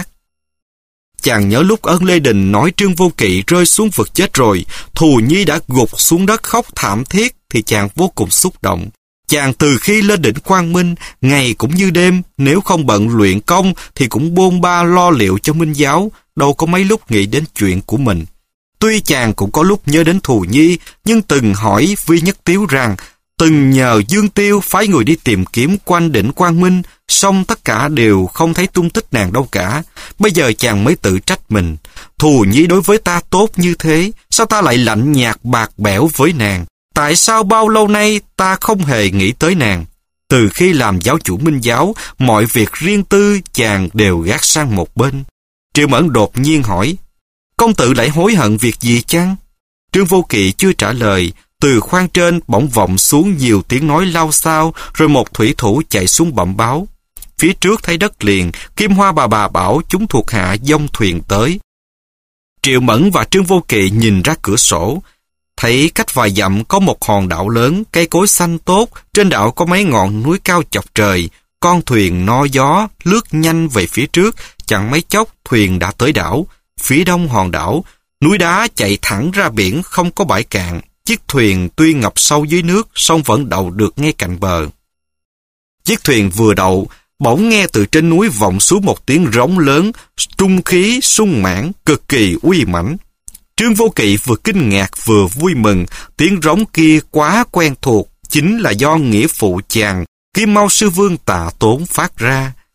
Chàng nhớ lúc Ân Lê Đình nói Trương Vô Kỵ rơi xuống vực chết rồi, Thù Nhi đã gục xuống đất khóc thảm thiết, thì chàng vô cùng xúc động. Chàng từ khi lên đỉnh Quang Minh, ngày cũng như đêm, nếu không bận luyện công thì cũng bôn ba lo liệu cho Minh giáo, đâu có mấy lúc nghĩ đến chuyện của mình. Tuy chàng cũng có lúc nhớ đến Thù Nhi, nhưng từng hỏi Vi Nhất Tiếu rằng, từng nhờ Dương Tiêu phái người đi tìm kiếm quanh đỉnh Quang Minh, song tất cả đều không thấy tung tích nàng đâu cả. Bây giờ chàng mới tự trách mình. Thù Nhi đối với ta tốt như thế, sao ta lại lạnh nhạt bạc bẽo với nàng? Tại sao bao lâu nay ta không hề nghĩ tới nàng? Từ khi làm giáo chủ Minh giáo, mọi việc riêng tư chàng đều gác sang một bên. Triệu Mẫn đột nhiên hỏi, công tử lại hối hận việc gì chăng? Trương Vô Kỵ chưa trả lời, từ khoang trên bỗng vọng xuống nhiều tiếng nói lao xao, rồi một thủy thủ chạy xuống bẩm báo. Phía trước thấy đất liền, Kim Hoa bà bảo chúng thuộc hạ dông thuyền tới. Triệu Mẫn và Trương Vô Kỵ nhìn ra cửa sổ, thấy cách vài dặm có một hòn đảo lớn, cây cối xanh tốt, trên đảo có mấy ngọn núi cao chọc trời. Con thuyền no gió lướt nhanh về phía trước, chẳng mấy chốc thuyền đã tới đảo. Phía đông hòn đảo, núi đá chạy thẳng ra biển, không có bãi cạn. Chiếc thuyền tuy ngập sâu dưới nước, song vẫn đậu được ngay cạnh bờ. Chiếc thuyền vừa đậu, bỗng nghe từ trên núi vọng xuống một tiếng rống lớn, trung khí sung mãn, cực kỳ uy mãnh. Trương Vô Kỵ vừa kinh ngạc vừa vui mừng, tiếng rống kia quá quen thuộc, chính là do nghĩa phụ chàng Kim Mao Sư Vương Tạ Tốn phát ra.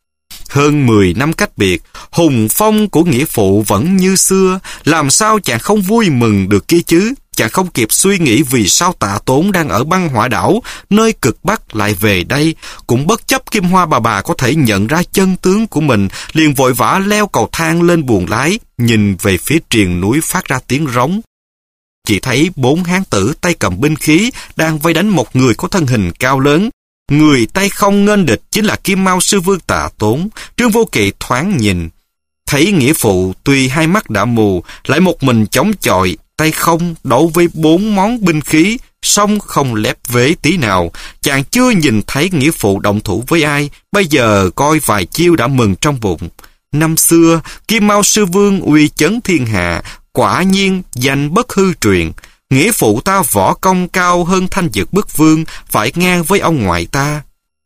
Hơn 10 năm cách biệt, hùng phong của nghĩa phụ vẫn như xưa, làm sao chàng không vui mừng được kia chứ? Chàng không kịp suy nghĩ vì sao Tạ Tốn đang ở băng hỏa đảo, nơi cực Bắc lại về đây. Cũng bất chấp Kim Hoa bà có thể nhận ra chân tướng của mình, liền vội vã leo cầu thang lên buồng lái, nhìn về phía triền núi phát ra tiếng rống. Chỉ thấy 4 hán tử tay cầm binh khí đang vây đánh một người có thân hình cao lớn. Người tay không nghênh địch chính là Kim Mao Sư Vương Tạ Tốn. Trương Vô Kỵ thoáng nhìn, thấy nghĩa phụ tuy hai mắt đã mù, lại một mình chống chọi, tay không đấu với 4 món binh khí, song không lép vế tí nào. Chàng chưa nhìn thấy nghĩa phụ động thủ với ai, bây giờ coi vài chiêu đã mừng trong bụng. Năm xưa, Kim Mao Sư Vương uy chấn thiên hạ, quả nhiên danh bất hư truyền. Nghĩa phụ ta võ công cao hơn Thanh Dực Bức Vương, phải ngang với ông ngoại ta.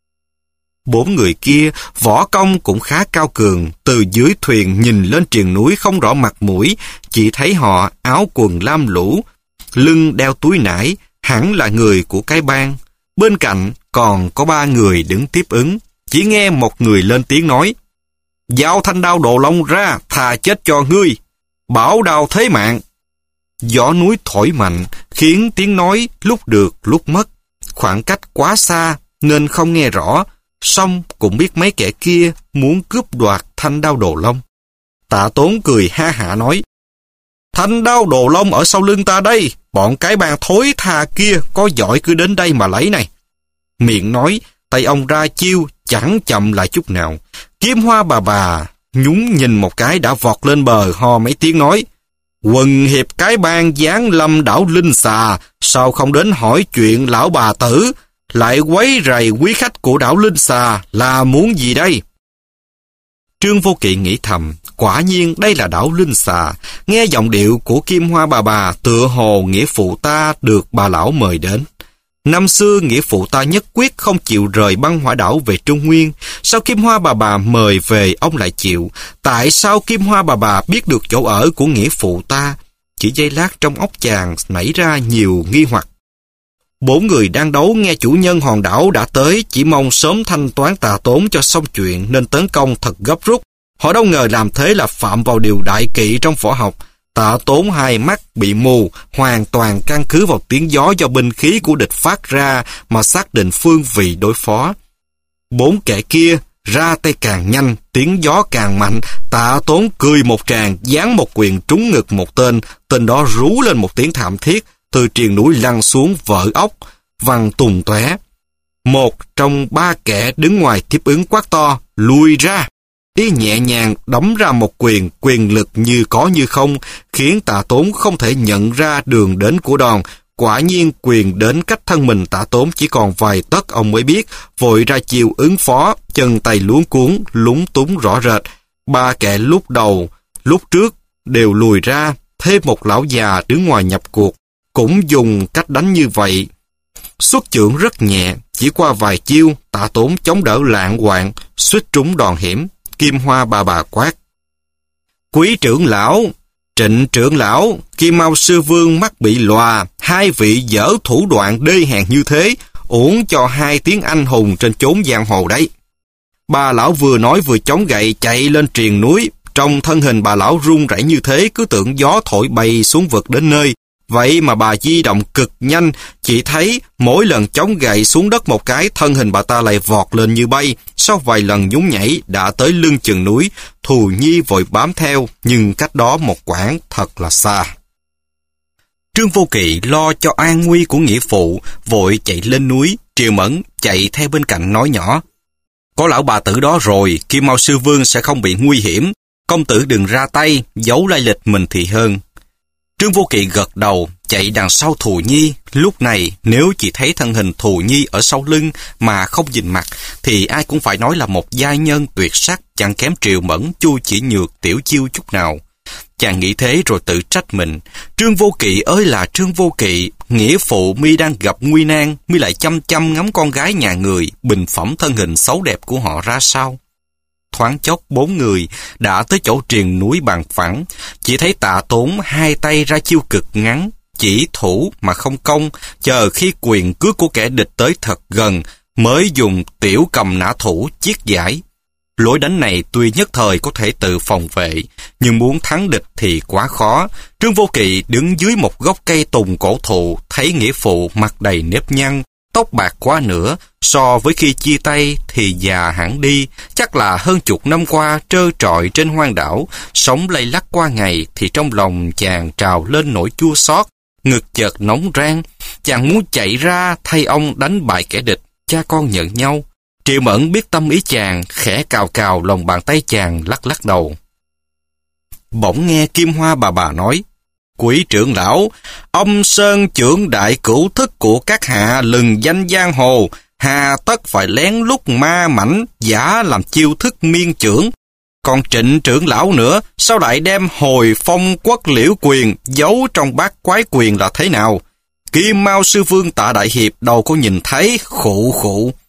4 người kia võ công cũng khá cao cường, từ dưới thuyền nhìn lên triền núi không rõ mặt mũi, chỉ thấy họ áo quần lam lũ, lưng đeo túi nải, hẳn là người của cái bang. Bên cạnh còn có 3 người đứng tiếp ứng, chỉ nghe một người lên tiếng nói: "Giao thanh đao Đồ Long ra, thà chết cho ngươi, bảo đao thế mạng." Gió núi thổi mạnh, khiến tiếng nói lúc được lúc mất. Khoảng cách quá xa nên không nghe rõ, song cũng biết mấy kẻ kia muốn cướp đoạt thanh đao Đồ Long. Tạ Tốn cười ha hả nói: "Thanh đao Đồ Long ở sau lưng ta đây, bọn cái bang thối tha kia có giỏi cứ đến đây mà lấy này." Miệng nói, tay ông ra chiêu chẳng chậm lại chút nào. Kim Hoa bà nhún nhìn một cái đã vọt lên bờ, ho mấy tiếng nói: "Quần hiệp cái bang giáng lâm đảo Linh Xà, sao không đến hỏi chuyện lão bà tử, lại quấy rầy quý khách của đảo Linh Xà là muốn gì đây?" Trương Vô Kỵ nghĩ thầm, quả nhiên đây là đảo Linh Xà. Nghe giọng điệu của Kim Hoa bà tựa hồ nghĩa phụ ta được bà lão mời đến. Năm xưa nghĩa phụ ta nhất quyết không chịu rời băng hỏa đảo về Trung Nguyên. Sao Kim Hoa bà mời về ông lại chịu? Tại sao Kim Hoa bà biết được chỗ ở của nghĩa phụ ta? Chỉ giây lát trong óc chàng nảy ra nhiều nghi hoặc. 4 người đang đấu nghe chủ nhân hòn đảo đã tới, chỉ mong sớm thanh toán Tạ Tốn cho xong chuyện nên tấn công thật gấp rút. Họ đâu ngờ làm thế là phạm vào điều đại kỵ trong võ học. Tạ Tốn hai mắt bị mù, hoàn toàn căn cứ vào tiếng gió do binh khí của địch phát ra mà xác định phương vị đối phó. 4 kẻ kia ra tay càng nhanh, tiếng gió càng mạnh. Tạ Tốn cười một tràng, giáng một quyền trúng ngực một tên đó rú lên một tiếng thảm thiết, từ triền núi lăn xuống vỡ ốc, văng tùng tóe. Một trong 3 kẻ đứng ngoài tiếp ứng quát to: "Lùi ra!" Y nhẹ nhàng đấm ra một quyền, quyền lực như có như không, khiến Tạ Tốn không thể nhận ra đường đến của đòn. Quả nhiên quyền đến cách thân mình Tạ Tốn chỉ còn vài tấc ông mới biết, vội ra chiều ứng phó, chân tay luống cuống, lúng túng rõ rệt. 3 kẻ lúc trước đều lùi ra, thêm một lão già đứng ngoài nhập cuộc, cũng dùng cách đánh như vậy. Xuất chưởng rất nhẹ, chỉ qua vài chiêu, Tạ Tốn chống đỡ lạng hoạng, suýt trúng đòn hiểm. Kim Hoa bà quát: "Quý trưởng lão, Trịnh trưởng lão, Kim Mao Sư Vương mắt bị lòa, 2 vị dở thủ đoạn đê hèn như thế, uổng cho 2 tiếng anh hùng trên chốn giang hồ đấy." Bà lão vừa nói vừa chống gậy chạy lên triền núi. Trong thân hình bà lão run rẩy như thế, cứ tưởng gió thổi bay xuống vực đến nơi. Vậy mà bà di động cực nhanh, chỉ thấy mỗi lần chống gậy xuống đất một cái, thân hình bà ta lại vọt lên như bay. Sau vài lần nhún nhảy đã tới lưng chừng núi. Thù Nhi vội bám theo, nhưng cách đó một quãng thật là xa. Trương Vô Kỵ lo cho an nguy của nghĩa phụ, vội chạy lên núi. Triều Mẫn chạy theo bên cạnh nói nhỏ: "Có lão bà tử đó rồi, Kim Mao Sư Vương sẽ không bị nguy hiểm. Công tử đừng ra tay, giấu lai lịch mình thì hơn." Trương Vô Kỵ gật đầu, chạy đằng sau Thù Nhi. Lúc này nếu chỉ thấy thân hình Thù Nhi ở sau lưng mà không nhìn mặt, thì ai cũng phải nói là một giai nhân tuyệt sắc, chẳng kém Triệu Mẫn, Chu Chỉ Nhược, Tiểu Chiêu chút nào. Chàng nghĩ thế rồi tự trách mình. Trương Vô Kỵ ơi là Trương Vô Kỵ, nghĩa phụ mi đang gặp nguy nan, mi lại chăm chăm ngắm con gái nhà người, bình phẩm thân hình xấu đẹp của họ ra sao. Thoáng chốc 4 người đã tới chỗ triền núi bằng phẳng. Chỉ thấy Tạ Tốn 2 tay ra chiêu cực ngắn, chỉ thủ mà không công, chờ khi quyền cước của kẻ địch tới thật gần mới dùng tiểu cầm nã thủ chiết giải. Lối đánh này tuy nhất thời có thể tự phòng vệ, nhưng muốn thắng địch thì quá khó. Trương Vô Kỵ đứng dưới một gốc cây tùng cổ thụ, thấy nghĩa phụ mặt đầy nếp nhăn, tóc bạc quá nửa, so với khi chia tay thì già hẳn đi, chắc là hơn chục năm qua trơ trọi trên hoang đảo, sống lay lắc qua ngày, thì trong lòng chàng trào lên nỗi chua xót, ngực chợt nóng rang, chàng muốn chạy ra thay ông đánh bại kẻ địch, cha con nhận nhau. Triệu Mẫn biết tâm ý chàng, khẽ cào cào lòng bàn tay chàng, lắc lắc đầu. Bỗng nghe Kim Hoa bà nói, quý trưởng lão, ông Sơn trưởng đại cửu thức của các hạ lừng danh giang hồ, hà tất phải lén lút ma mảnh giả làm chiêu thức miên trưởng. Còn Trịnh trưởng lão nữa, sao lại đem hồi phong quốc liễu quyền giấu trong bát quái quyền là thế nào? Kim Mao sư vương Tạ đại hiệp đâu có nhìn thấy, khụ khụ.